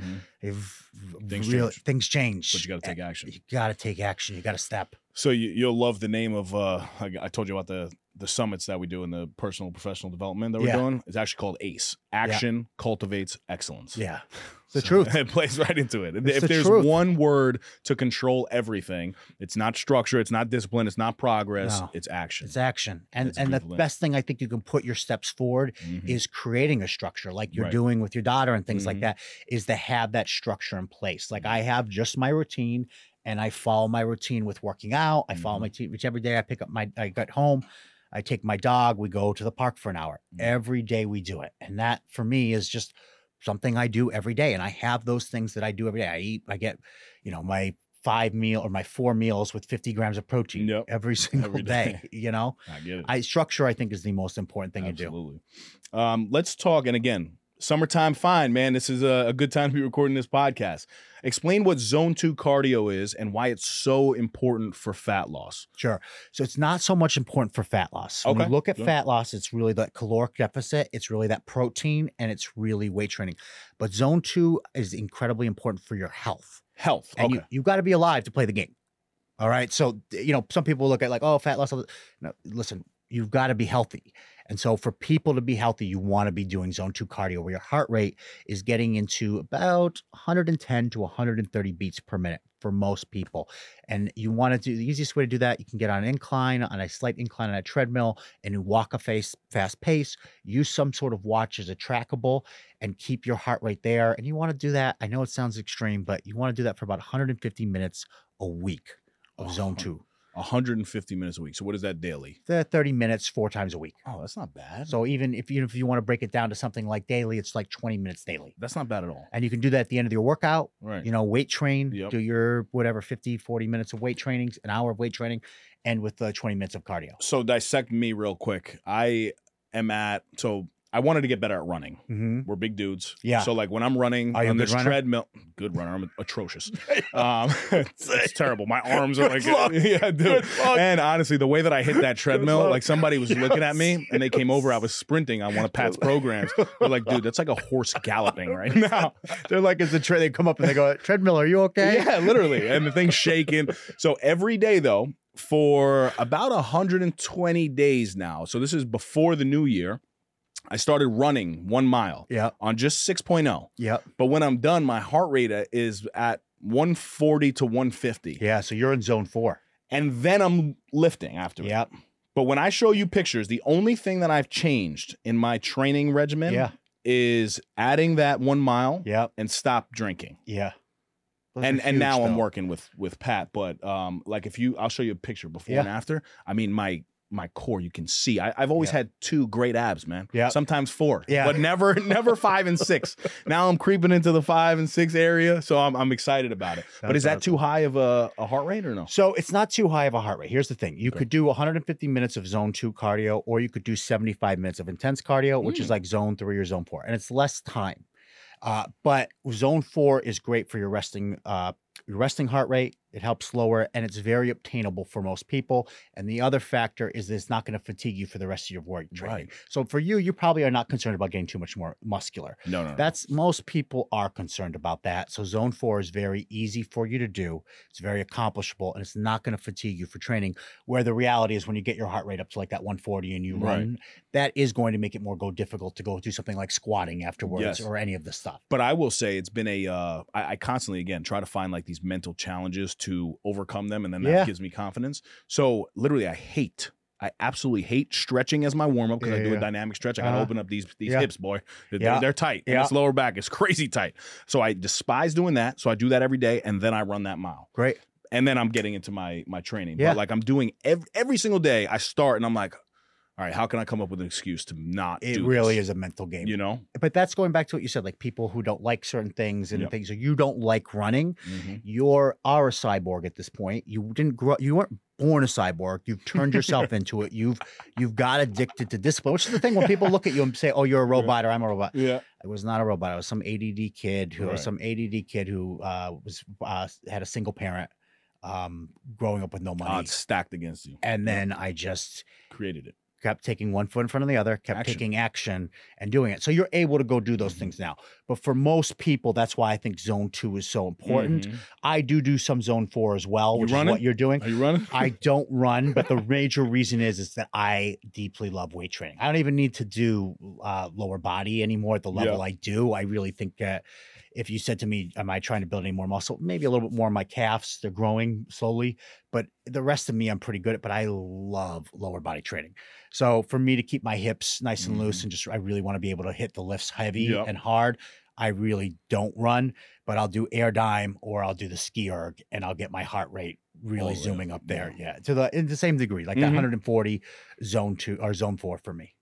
things change. But you got to take action. You got to take action. You got to step. So you'll love the name of I told you about the summits that we do in the personal professional development that we're doing. It's actually called ACE. Action cultivates excellence. Yeah. It's the truth. It plays right into it. It's if there's one word to control everything, it's not structure, it's not discipline, it's not progress, it's action. It's action. And the best thing I think you can put your steps forward is creating a structure like you're doing with your daughter and things like that, is to have that structure in place. Like, I have just my routine, and I follow my routine with working out. I follow my routine, which every day I get home, I take my dog, we go to the park for an hour. Every day we do it. And that for me is just something I do every day. And I have those things that I do every day. I eat, I get, my my 4 meals with 50 grams of protein Yep. every single Every day. day. You know, I get it. structure, I think, is the most important thing Absolutely. Let's talk. And again, summertime, fine, man. This is a good time to be recording this podcast. Explain what zone 2 cardio is and why it's so important for fat loss. Sure. So it's not so much important for fat loss. When Okay. you look at Sure. fat loss, it's really that caloric deficit. It's really that protein, and it's really weight training. But zone 2 is incredibly important for your health. Health. And Okay. you got to be alive to play the game. All right. So, some people look at like, oh, fat loss. No, listen, you've got to be healthy. And so for people to be healthy, you want to be doing zone 2 cardio where your heart rate is getting into about 110 to 130 beats per minute for most people. And you want to do the easiest way to do that. You can get on an incline, on a slight incline on a treadmill, and you walk a fast pace, use some sort of watch as a trackable, and keep your heart rate there. And you want to do that. I know it sounds extreme, but you want to do that for about 150 minutes a week of zone 2. 150 minutes a week. So what is that daily? 30 minutes 4 times a week. Oh, that's not bad. So even if you want to break it down to something like daily, it's like 20 minutes daily. That's not bad at all. And you can do that at the end of your workout, Right. weight train, Yep. do your whatever 50, 40 minutes of weight training, an hour of weight training, and with 20 minutes of cardio. So dissect me real quick. I wanted to get better at running. Mm-hmm. We're big dudes. Yeah. So like when I'm running Are you a on good this runner? treadmill, good runner. I'm atrocious. It's terrible. My arms are like, luck. yeah, dude. luck. And honestly, the way that I hit that treadmill, luck. like somebody was looking at me and they came over. I was sprinting on one of Pat's programs. They're like, dude, that's like a horse galloping right now. They're like, they come up and they go, treadmill, are you okay? Yeah, literally. And the thing's shaking. So every day though, for about 120 days now. So this is before the new year. I started running 1 mile Yeah. on just 6.0. Yep. But when I'm done, my heart rate is at 140 to 150. Yeah. So you're in zone 4. And then I'm lifting after it. Yep. But when I show you pictures, the only thing that I've changed in my training regimen Yeah. is adding that 1 mile Yep. and stop drinking. Yeah. Those are And huge, now I'm though. working with Pat, but like I'll show you a picture before Yeah. and after. I mean, my core, you can see. I've always Yeah. had 2 great abs, man. Yeah. Sometimes 4. Yeah. But never 5 and 6. Now I'm creeping into the 5 and 6 area, so I'm excited about it. But is that That's too high of a heart rate or no? So it's not too high of a heart rate. Here's the thing. You could do 150 minutes of zone 2 cardio, or you could do 75 minutes of intense cardio, which is like zone 3 or zone 4. And it's less time. But zone 4 is great for your resting heart rate. It helps lower it, and it's very obtainable for most people. And the other factor is that it's not going to fatigue you for the rest of your weight training. Right. So for you probably are not concerned about getting too much more muscular. No. That's most people are concerned about that. So zone 4 is very easy for you to do. It's very accomplishable, and it's not going to fatigue you for training. Where the reality is when you get your heart rate up to like that 140 and you run, that is going to make it more difficult to go do something like squatting afterwards Yes. or any of the stuff. But I will say it's been I constantly, again, try to find like these mental challenges to overcome them, and then that Yeah. gives me confidence. So literally I absolutely hate stretching as my warm-up because I do a dynamic stretch. I got to open up these Yeah. hips, boy. Yeah. They're tight. And Yeah. this lower back is crazy tight. So I despise doing that. So I do that every day, and then I run that mile. Great. And then I'm getting into my training. Yeah. But like I'm doing every single day, I start and I'm like, all right, how can I come up with an excuse to not It do really this? is a mental game. You know? But that's going back to what you said, like people who don't like certain things and Yep. things, or you don't like running. Mhm. You are a cyborg at this point. You weren't born a cyborg. You've turned yourself into it. You've got addicted to discipline, which is the thing when people look at you and say, "Oh, you're a robot," or "I'm a robot." Yeah. I was not a robot. I was some ADD kid who was had a single parent, growing up with no money, Odds stacked against you. and then I just Created it. kept taking one foot in front of the other, kept Action. taking action and doing it. So you're able to go do those things now. But for most people, that's why I think zone 2 is so important. Mhm. I do some zone 4 as well, You which is running? what you're doing. Are you running? I don't run, but the major reason is that I deeply love weight training. I don't even need to do lower body anymore at the level Yeah. I do. I really think that if you said to me, am I trying to build any more muscle? Maybe a little bit more in my calves. They're growing slowly, but the rest of me, I'm pretty good at, but I love lower body training. So for me to keep my hips nice and loose and I really want to be able to hit the lifts heavy Yep. and hard. I really don't run, but I'll do air dime or I'll do the ski erg and I'll get my heart rate really Oh, zooming yeah. up there. Yeah. In the same degree, like that 140 zone 2 or zone 4 for me.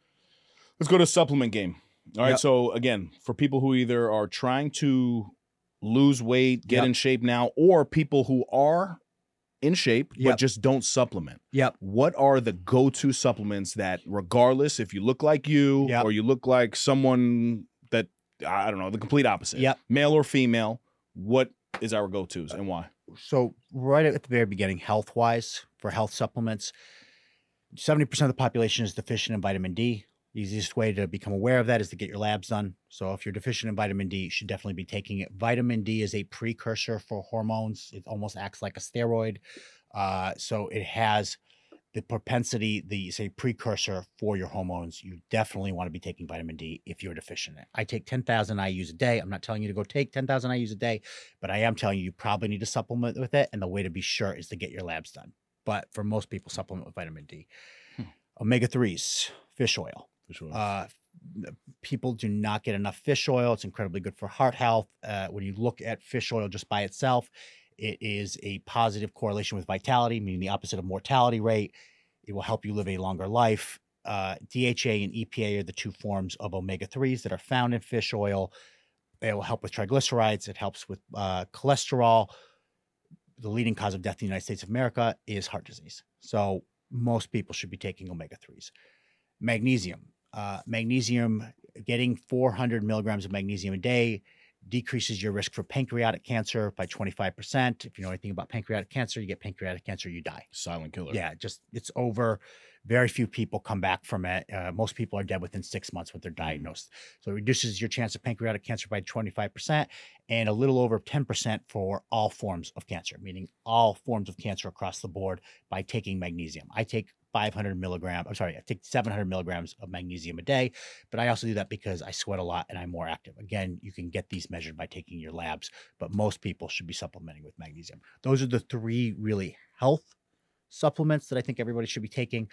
Let's go to supplement game. All right. Yep. So again, for people who either are trying to lose weight, get Yep. in shape now, or people who are in shape but Yep. just don't supplement. Yep. What are the go-to supplements that, regardless if you look like you Yep. or you look like someone that, I don't know, the complete opposite, Yep. male or female, what is our go-tos and why? So right at the very beginning, health-wise, for health supplements, 70% of the population is deficient in vitamin D. The easiest way to become aware of that is to get your labs done. So if you're deficient in vitamin D, you should definitely be taking it. Vitamin D is a precursor for hormones. It almost acts like a steroid. So it has the propensity, say precursor for your hormones. You definitely want to be taking vitamin D if you're deficient in it. I take 10,000 IUs a day. I'm not telling you to go take 10,000 IUs a day, but I am telling you probably need to supplement with it. And the way to be sure is to get your labs done. But for most people, supplement with vitamin D. Omega-3s, fish oil. For sure. People do not get enough fish oil. It's incredibly good for heart health. When you look at fish oil just by itself, it is a positive correlation with vitality, meaning the opposite of mortality rate. It will help you live a longer life. DHA and EPA are the two forms of omega-3s that are found in fish oil. It will help with triglycerides. It helps with cholesterol. The leading cause of death in the United States of America is heart disease. So most people should be taking omega-3s. Magnesium. Magnesium, getting 400 milligrams of magnesium a day decreases your risk for pancreatic cancer by 25%. If you know anything about pancreatic cancer, you get pancreatic cancer, you die. Silent killer. Yeah, it's over. Very few people come back from it. Most people are dead within 6 months when they're diagnosed. So it reduces your chance of pancreatic cancer by 25% and a little over 10% for all forms of cancer, meaning all forms of cancer across the board by taking magnesium. I take 500 milligrams. I'm sorry, I take 700 milligrams of magnesium a day, but I also do that because I sweat a lot and I'm more active. Again, you can get these measured by taking your labs, but most people should be supplementing with magnesium. Those are the three really health supplements that I think everybody should be taking.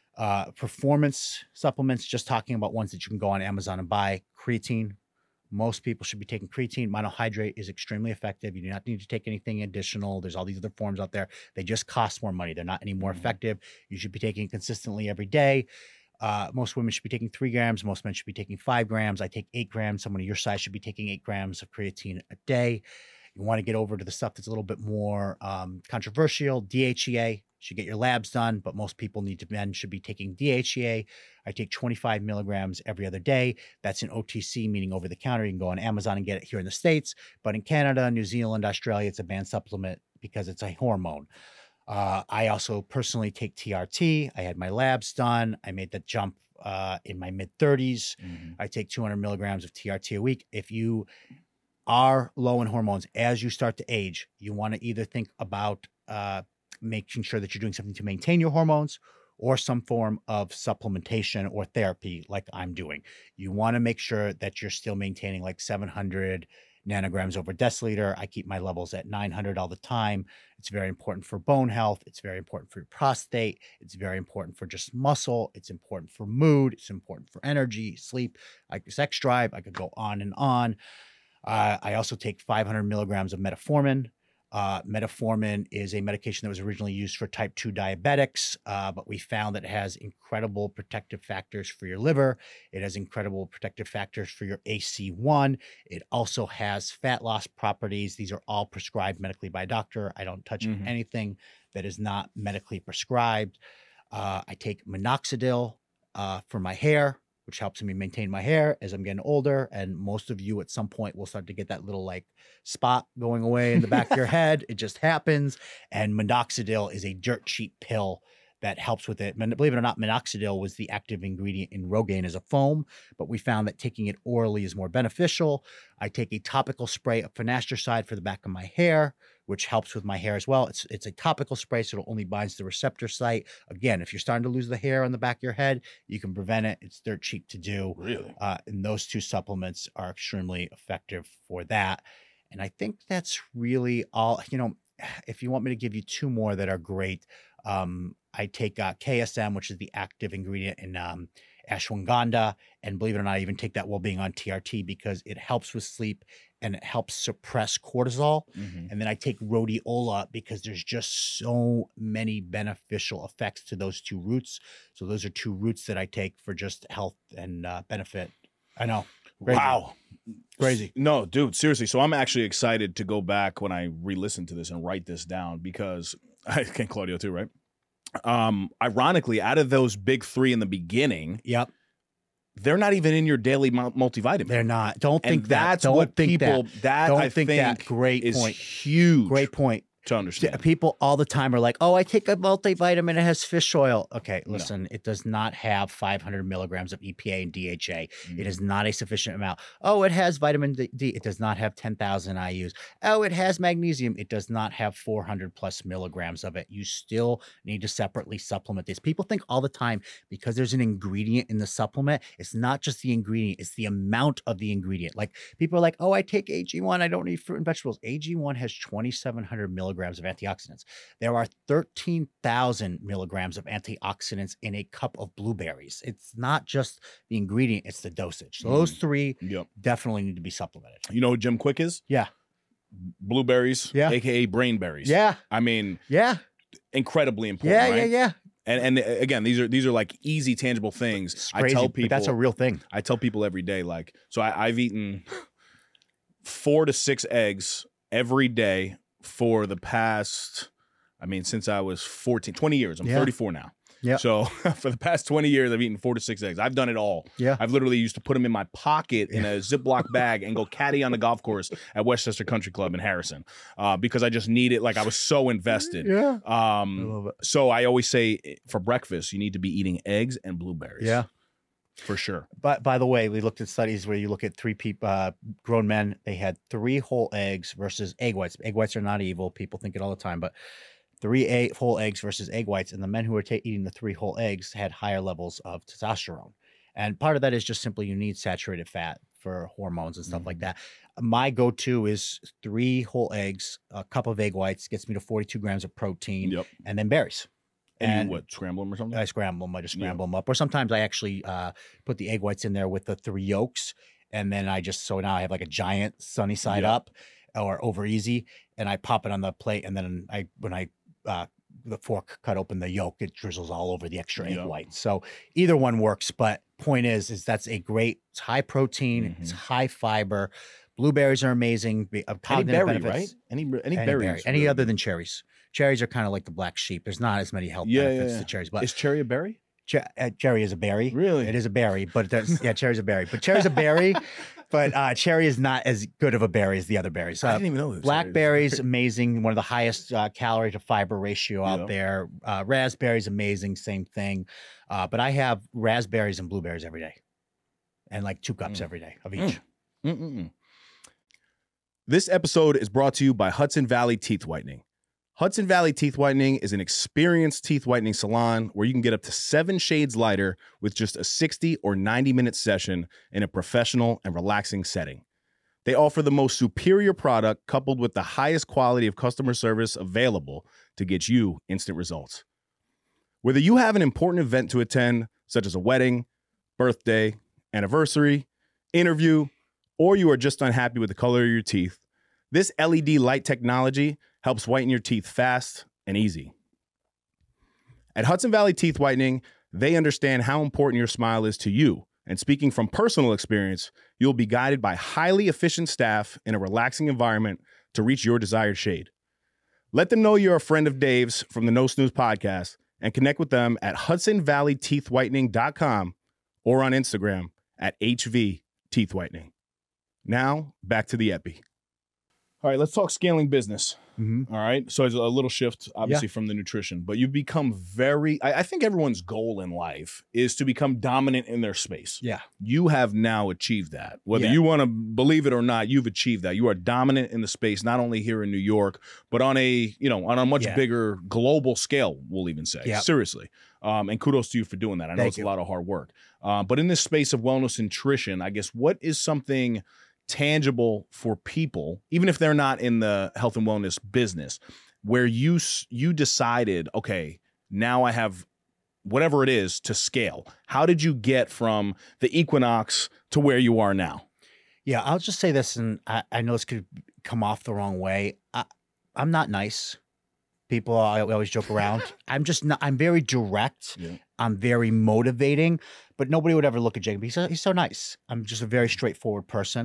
Performance supplements, just talking about ones that you can go on Amazon and buy. Creatine. Most people should be taking creatine. Monohydrate is extremely effective. You do not need to take anything additional. There's all these other forms out there. They just cost more money. They're not any more effective. You should be taking it consistently every day. Most women should be taking 3 grams. Most men should be taking 5 grams. I take 8 grams. Someone of your size should be taking 8 grams of creatine a day. You want to get over to the stuff that's a little bit more controversial. DHEA. Should get your labs done, but most people men should be taking DHEA. I take 25 milligrams every other day. That's an OTC, meaning over the counter. You can go on Amazon and get it here in the States, but in Canada, New Zealand, Australia, it's a banned supplement because it's a hormone. I also personally take TRT. I had my labs done. I made the jump in my mid 30s. I take 200 milligrams of TRT a week. If you are low in hormones as you start to age, you want to either think about making sure that you're doing something to maintain your hormones or some form of supplementation or therapy like I'm doing. You want to make sure that you're still maintaining like 700 nanograms over deciliter. I keep my levels at 900 all the time. It's very important for bone health. It's very important for your prostate. It's very important for just muscle. It's important for mood. It's important for energy, sleep, like sex drive. I could go on and on. I also take 500 milligrams of metformin. Metformin is a medication that was originally used for type 2 diabetics, but we found that it has incredible protective factors for your liver. It has incredible protective factors for your AC1. It also has fat loss properties. These are all prescribed medically by a doctor. I don't touch anything that is not medically prescribed. I take minoxidil for my hair, which helps me maintain my hair as I'm getting older. And most of you at some point will start to get that little like spot going away in the back of your head. It just happens. And minoxidil is a dirt cheap pill that helps with it. Believe it or not, minoxidil was the active ingredient in Rogaine as a foam, but we found that taking it orally is more beneficial. I take a topical spray of finasteride for the back of my hair, which helps with my hair as well. It's a topical spray, so it only binds the receptor site. Again, if you're starting to lose the hair on the back of your head, you can prevent it. It's dirt cheap to do. Really? And those two supplements are extremely effective for that. And I think that's really all. You know, if you want me to give you 2 more that are great, I take KSM, which is the active ingredient in ashwagandha. And believe it or not, I even take that while being on TRT because it helps with sleep and it helps suppress cortisol. And then I take rhodiola because there's just so many beneficial effects to those 2 roots. So those are 2 roots that I take for just health and benefit. I know. Crazy. Wow. Crazy. No, dude, seriously. So I'm actually excited to go back when I re-listen to this and write this down because I can Claudio too, right? Ironically, out of those big three in the beginning, Yep. they're not even in your daily multivitamin. They're not. Don't think and that. that's Don't what think people. That Don't I think that. Great is point. huge. Great point. To understand. People all the time are like, oh, I take a multivitamin, it has fish oil. Okay, listen, it does not have 500 milligrams of EPA and DHA. It is not a sufficient amount. Oh, it has vitamin D. It does not have 10,000 IUs. Oh, it has magnesium. It does not have 400 plus milligrams of it. You still need to separately supplement this. People think all the time because there's an ingredient in the supplement, it's not just the ingredient, it's the amount of the ingredient. Like people are like, oh, I take AG1, I don't need fruit and vegetables. AG1 has 2,700 milligrams of antioxidants. There are 13,000 milligrams of antioxidants in a cup of blueberries. It's not just the ingredient, it's the dosage. So those three definitely need to be supplemented. You know what Jim Quick is? Yeah. Blueberries, aka brainberries. Yeah. I mean, incredibly important. Yeah, right? yeah. And again, these are like easy, tangible things. It's crazy, I tell people but that's a real thing. I tell people every day, like, so I've eaten 4 to 6 eggs every day for the past, I mean, since I was 20 years. I'm 34 now. Yeah. So for the past 20 years, I've eaten 4 to 6 eggs. I've done it all. Yeah. I've literally used to put them in my pocket in a Ziploc bag and go caddy on the golf course at Westchester Country Club in Harrison because I just need it. Like I was so invested. Yeah. I love it. So I always say for breakfast, you need to be eating eggs and blueberries. Yeah. For sure. But by the way, we looked at studies where you look at 3 people, grown men, they had 3 whole eggs versus egg whites. Egg whites are not evil. People think it all the time, but 3 whole eggs versus egg whites. And the men who were eating the 3 whole eggs had higher levels of testosterone. And part of that is just simply you need saturated fat for hormones and stuff like that. My go-to is 3 whole eggs, a cup of egg whites gets me to 42 grams of protein, and then berries. And you what, scramble them or something? I scramble them. I just scramble them up. Or sometimes I actually put the egg whites in there with the 3 yolks. And then so now I have like a giant sunny side up or over easy. And I pop it on the plate. And then when the fork cut open the yolk, it drizzles all over the extra egg white. So either one works. But point is that's a great, it's high protein, it's high fiber. Blueberries are amazing. Any berry, right? Any berries. Any other than cherries. Cherries are kind of like the black sheep. There's not as many health benefits to cherries. But is cherry a berry? Cherry is a berry. Really? It is a berry, but cherry's a berry. But cherry's a berry, but cherry is not as good of a berry as the other berries. I didn't even know this. Blackberries, amazing. One of the highest calorie to fiber ratio out there. Raspberries, amazing. Same thing. But I have raspberries and blueberries every day. And like 2 cups every day of each. This episode is brought to you by Hudson Valley Teeth Whitening. Hudson Valley Teeth Whitening is an experienced teeth whitening salon where you can get up to 7 shades lighter with just a 60 or 90-minute session in a professional and relaxing setting. They offer the most superior product coupled with the highest quality of customer service available to get you instant results. Whether you have an important event to attend, such as a wedding, birthday, anniversary, interview, or you are just unhappy with the color of your teeth, this LED light technology helps whiten your teeth fast and easy. At Hudson Valley Teeth Whitening, they understand how important your smile is to you. And speaking from personal experience, you'll be guided by highly efficient staff in a relaxing environment to reach your desired shade. Let them know you're a friend of Dave's from the No Snooze podcast and connect with them at HudsonValleyTeethWhitening.com or on Instagram at HV Teeth Whitening. Now, back to the epi. All right, let's talk scaling business. All right. So it's a little shift, obviously, from the nutrition, but you've become I think everyone's goal in life is to become dominant in their space. Yeah. You have now achieved that. Whether you want to believe it or not, you've achieved that. You are dominant in the space, not only here in New York, but on a much bigger global scale, we'll even say. Seriously. And kudos to you for doing that. I know it's a lot of hard work. But in this space of wellness and nutrition, I guess, what is something tangible for people, even if they're not in the health and wellness business, where you decided, okay, now I have whatever it is to scale? How did you get from the Equinox to where you are now? Yeah, I'll just say this, and I know this could come off the wrong way. I'm not nice. People, I always joke around. I'm just not. I'm very direct. Yeah. I'm very motivating, but nobody would ever look at Jacob. He's so nice. I'm just a very straightforward person.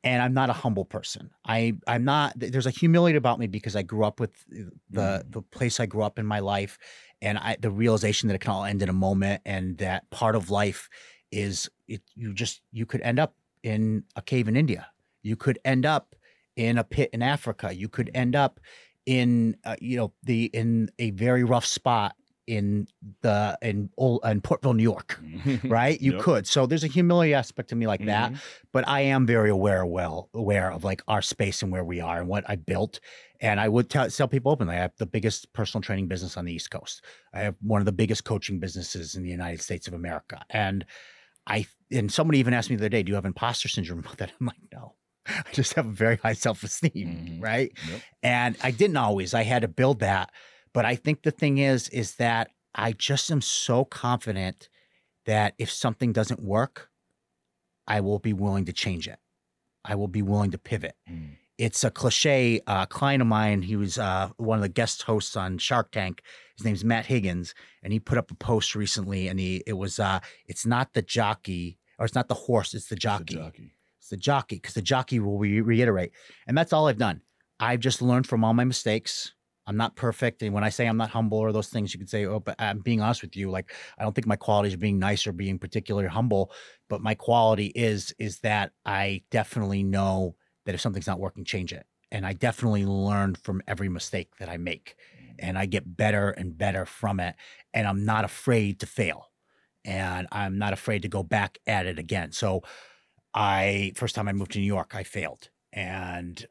and I'm not a humble person. I'm not. There's a humility about me because I grew up with the place I grew up in my life, and the realization that it can all end in a moment, and that part of life is you could end up in a cave in India. You could end up in a pit in Africa. You could end up in in a very rough spot in Portville, New York, right? You could. So there's a humility aspect to me like that, but I am very aware of like our space and where we are and what I built. And I would tell people openly, I have the biggest personal training business on the East Coast. I have one of the biggest coaching businesses in the United States of America. And somebody even asked me the other day, do you have imposter syndrome about that? I'm like, no. I just have a very high self-esteem, right? Yep. And I didn't always. I had to build that. But I think the thing is that I just am so confident that if something doesn't work, I will be willing to change it. I will be willing to pivot. It's a cliche. A client of mine, he was one of the guest hosts on Shark Tank. His name's Matt Higgins, and he put up a post recently, and it was it's not the jockey, or it's not the horse, it's the jockey. It's the jockey, because the jockey will reiterate. And that's all I've done. I've just learned from all my mistakes. I'm not perfect. And when I say I'm not humble or those things, you could say, oh, but I'm being honest with you. Like, I don't think my quality is being nice or being particularly humble, but my quality is that I definitely know that if something's not working, change it. And I definitely learn from every mistake that I make, and I get better and better from it. And I'm not afraid to fail, and I'm not afraid to go back at it again. So first time I moved to New York, I failed. And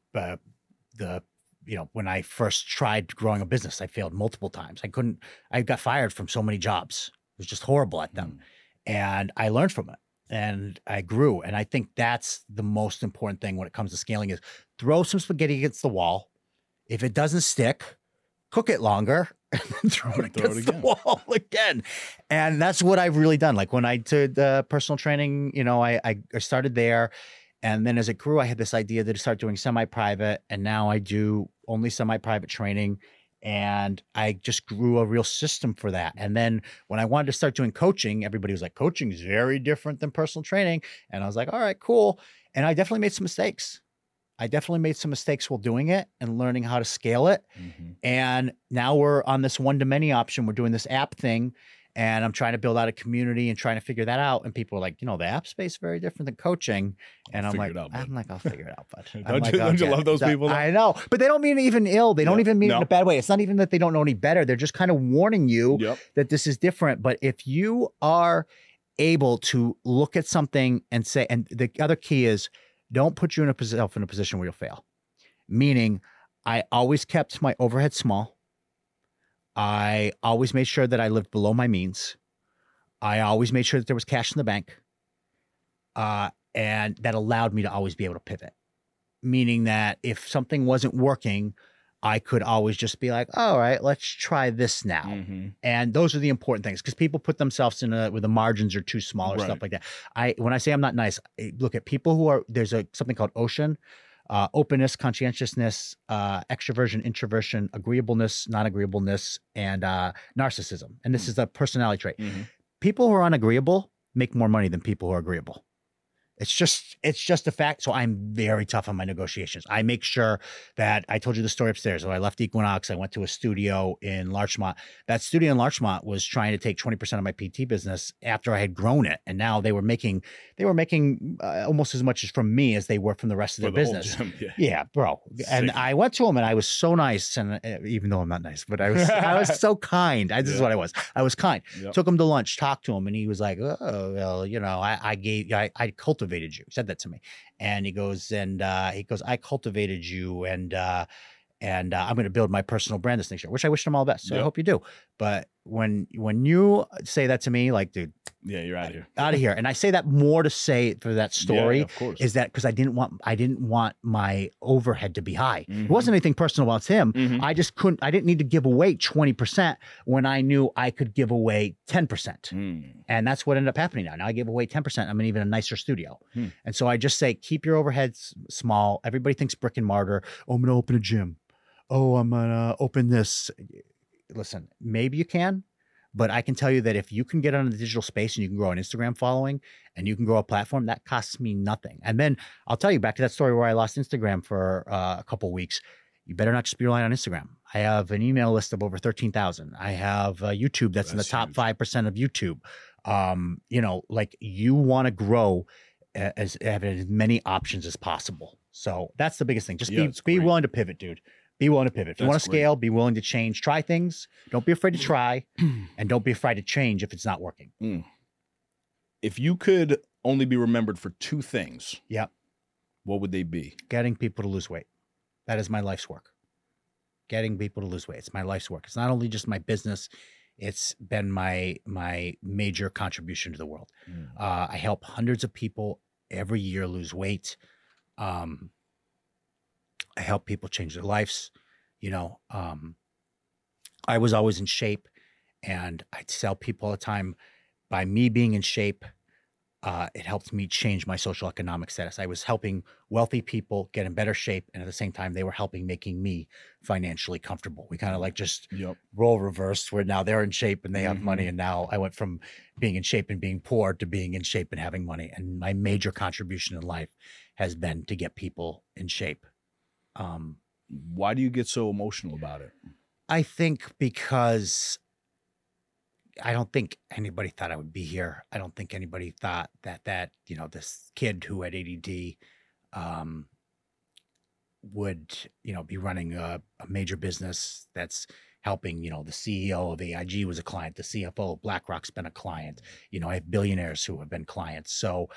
when I first tried growing a business, I failed multiple times. I got fired from so many jobs. It was just horrible at them. And I learned from it, and I grew. And I think that's the most important thing when it comes to scaling is throw some spaghetti against the wall. If it doesn't stick, cook it longer, and then throw it against the wall again. And that's what I've really done. Like when I did personal training, I started there. And then as it grew, I had this idea to start doing semi-private, and now I do only semi-private training, and I just grew a real system for that. And then when I wanted to start doing coaching, everybody was like, coaching is very different than personal training. And I was like, all right, cool. And I definitely made some mistakes. While doing it and learning how to scale it. And now we're on this one-to-many option. We're doing this app thing. And I'm trying to build out a community and trying to figure that out. And people are like, the app space is very different than coaching. And I'm like, I'll figure it out, bud. Don't you love those people? I know, but they don't mean it even ill. They don't even mean it in a bad way. It's not even that they don't know any better. They're just kind of warning you that this is different. But if you are able to look at something and say, and the other key is, don't put yourself in a position where you'll fail. Meaning, I always kept my overhead small. I always made sure that I lived below my means. I always made sure that there was cash in the bank. And that allowed me to always be able to pivot. Meaning that if something wasn't working, I could always just be like, all right, let's try this now. And those are the important things, because people put themselves in where the margins are too small or stuff like that. When I say I'm not nice, look at people who are, there's something called OCEAN. Openness, conscientiousness, extroversion, introversion, agreeableness, non-agreeableness, and narcissism. And this is a personality trait. People who are unagreeable make more money than people who are agreeable. It's just a fact. So I'm very tough on my negotiations. I make sure that I told you the story upstairs. When I left Equinox, I went to a studio in Larchmont. That studio in Larchmont was trying to take 20% of my PT business after I had grown it. And now they were making almost as much as from me as they were from the rest of their business. Yeah, bro. And I went to them and I was so nice. And even though I'm not nice, but I was so kind. This is what I was. I was kind. Took him to lunch, talked to him, and he was like, oh, well, I cultivated you. He said that to me. And he goes, I cultivated you, and I'm going to build my personal brand this next year, which I wish them all the best. So I hope you do. But when you say that to me, like, dude, you're out of here. Out of here. And I say that more to say for that story is that because I didn't want my overhead to be high. It wasn't anything personal about him. I didn't need to give away 20% when I knew I could give away 10%. And that's what ended up happening now. Now I give away 10%. I'm in even a nicer studio. And so I just say, keep your overheads small. Everybody thinks brick and mortar. Oh, I'm going to open a gym. Oh, I'm going to open this. Listen, maybe you can, But I can tell you that if you can get on the digital space and you can grow an Instagram following and you can grow a platform, that costs me nothing. And then I'll tell you back to that story where I lost Instagram for a couple of weeks. You better not just be relying on Instagram. I have an email list of over 13,000. I have YouTube that's in the top huge. 5% of YouTube. You know, like you want to grow as have as many options as possible. So that's the biggest thing. Just be willing to pivot, dude. Be willing to pivot. If you want to scale, be willing to change. Try things. Don't be afraid to try, and don't be afraid to change if it's not working. If you could only be remembered for two things, Yep. what would they be? Getting people to lose weight. That is my life's work. Getting people to lose weight. It's my life's work. It's not only just my business. It's been my major contribution to the world. I help hundreds of people every year lose weight. I help people change their lives. You know, I was always in shape, and I tell people all the time, by me being in shape, it helped me change my social economic status. I was helping wealthy people get in better shape, and at the same time, they were making me financially comfortable. We kind of like just role reversed, where now they're in shape and they have money, and now I went from being in shape and being poor to being in shape and having money. And my major contribution in life has been to get people in shape. Why do you get so emotional about it? I think because I don't think anybody thought I would be here. I don't think anybody thought that you know, this kid who had ADD would, you know, be running a major business that's helping. You know, the CEO of AIG was a client. The CFO of BlackRock's been a client. You know, I have billionaires who have been clients. So,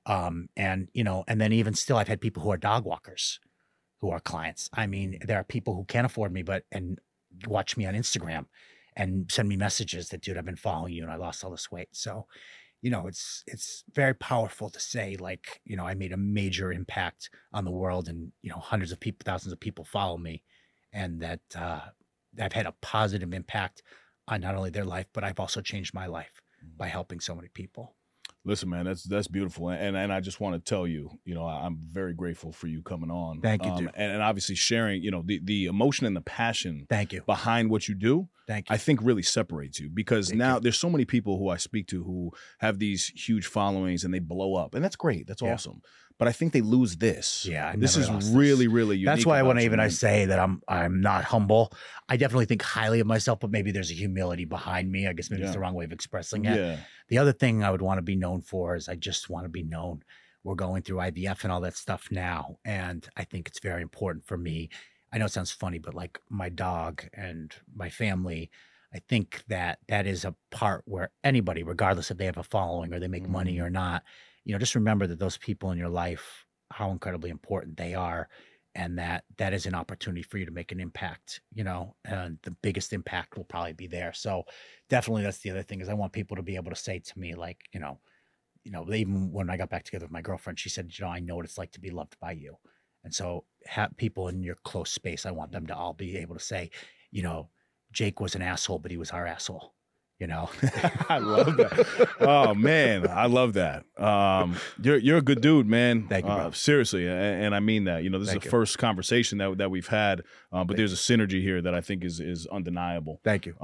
and you know, and then even still, I've had people who are dog walkers who are clients. I mean, there are people who can't afford me, and watch me on Instagram and send me messages that, dude, I've been following you and I lost all this weight. So, you know, it's very powerful to say, like, you know, I made a major impact on the world, and, you know, hundreds of people, thousands of people follow me, and that I've had a positive impact on not only their life, but I've also changed my life by helping so many people. Listen, man, that's beautiful, and I just want to tell you, you know, I'm very grateful for you coming on. Thank you, dude. And obviously sharing, you know, the emotion and the passion. Thank you. Behind what you do. Thank you. I think really separates you, because there's so many people who I speak to who have these huge followings and they blow up, and that's great, that's awesome. But I think they lose this. Yeah, this is really, really unique. That's why when I say that I'm not humble, I definitely think highly of myself, but maybe there's a humility behind me. I guess maybe it's the wrong way of expressing it. Yeah. The other thing I would want to be known for is I just want to be known. We're going through IVF and all that stuff now, and I think it's very important for me. I know it sounds funny, but like my dog and my family, I think that is a part where anybody, regardless if they have a following or they make money or not, you know, just remember that those people in your life, how incredibly important they are, and that is an opportunity for you to make an impact, you know, and the biggest impact will probably be there. So definitely that's the other thing, is I want people to be able to say to me, like, you know, even when I got back together with my girlfriend, she said, you know, I know what it's like to be loved by you. And so have people in your close space, I want them to all be able to say, you know, Jake was an asshole, but he was our asshole. You know, I love that. Oh man, I love that. You're a good dude, man. Thank you, bro. Seriously, and I mean that. You know, this is the first conversation that we've had, but there's a synergy here that I think is undeniable. Thank you.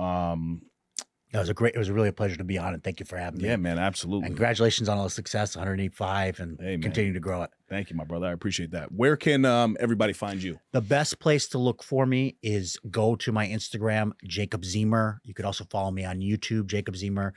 It was really a pleasure to be on, and thank you for having me. Yeah, man, absolutely. And congratulations on all the success, 185, and continue to grow it. Thank you, my brother. I appreciate that. Where can everybody find you? The best place to look for me is go to my Instagram, Jacob Zemer. You could also follow me on YouTube, Jacob Zemer,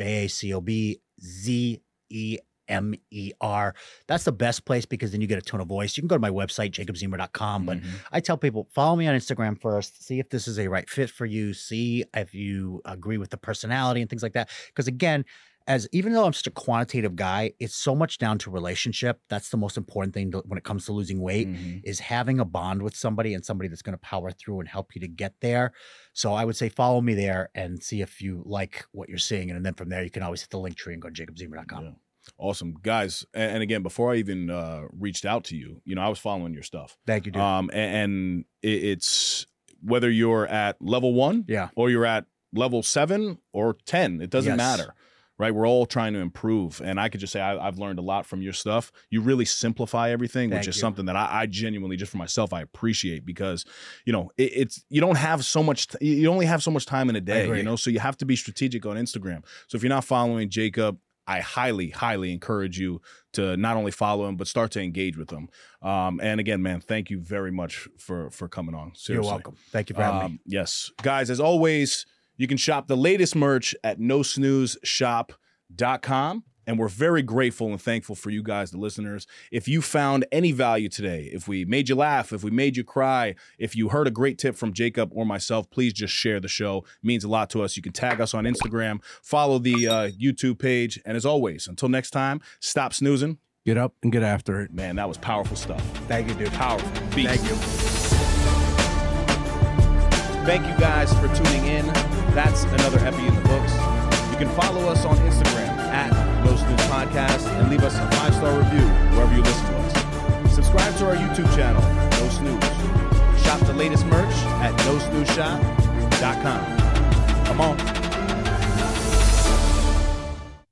JACOBZEMER. That's the best place, because then you get a tone of voice. You can go to my website, jacobzemer.com. But I tell people, follow me on Instagram first. See if this is a right fit for you. See if you agree with the personality and things like that. Because again, even though I'm such a quantitative guy, it's so much down to relationship. That's the most important thing when it comes to losing weight, is having a bond with somebody, and somebody that's going to power through and help you to get there. So I would say follow me there and see if you like what you're seeing. And then from there, you can always hit the link tree and go to jacobzemer.com. Yeah. Awesome, guys. And again, before I even reached out to you, you know, I was following your stuff. Thank you, dude. And it's whether you're at level 1 or you're at level 7 or 10, it doesn't matter. right? We're all trying to improve. And I could just say I've learned a lot from your stuff. You really simplify everything, which is something that I genuinely, just for myself, I appreciate, because, it's you don't have so much, you only have so much time in a day, so you have to be strategic on Instagram. So if you're not following Jacob, I highly, highly encourage you to not only follow him, but start to engage with him. And again, man, thank you very much for coming on. Seriously. You're welcome. Thank you for having me. Yes. Guys, as always, you can shop the latest merch at nosnoozeshop.com. And we're very grateful and thankful for you guys, the listeners. If you found any value today, if we made you laugh, if we made you cry, if you heard a great tip from Jacob or myself, please just share the show. It means a lot to us. You can tag us on Instagram, follow the YouTube page. And as always, until next time, stop snoozing. Get up and get after it. Man, that was powerful stuff. Thank you, dude. Powerful. Beast. Thank you. Thank you guys for tuning in. That's another epi in the books. You can follow us on Instagram at No Snooze Podcast and leave us a 5-star review wherever you listen to us. Subscribe to our YouTube channel, No Snooze. Shop the latest merch at nosnoozeshop.com. Come on.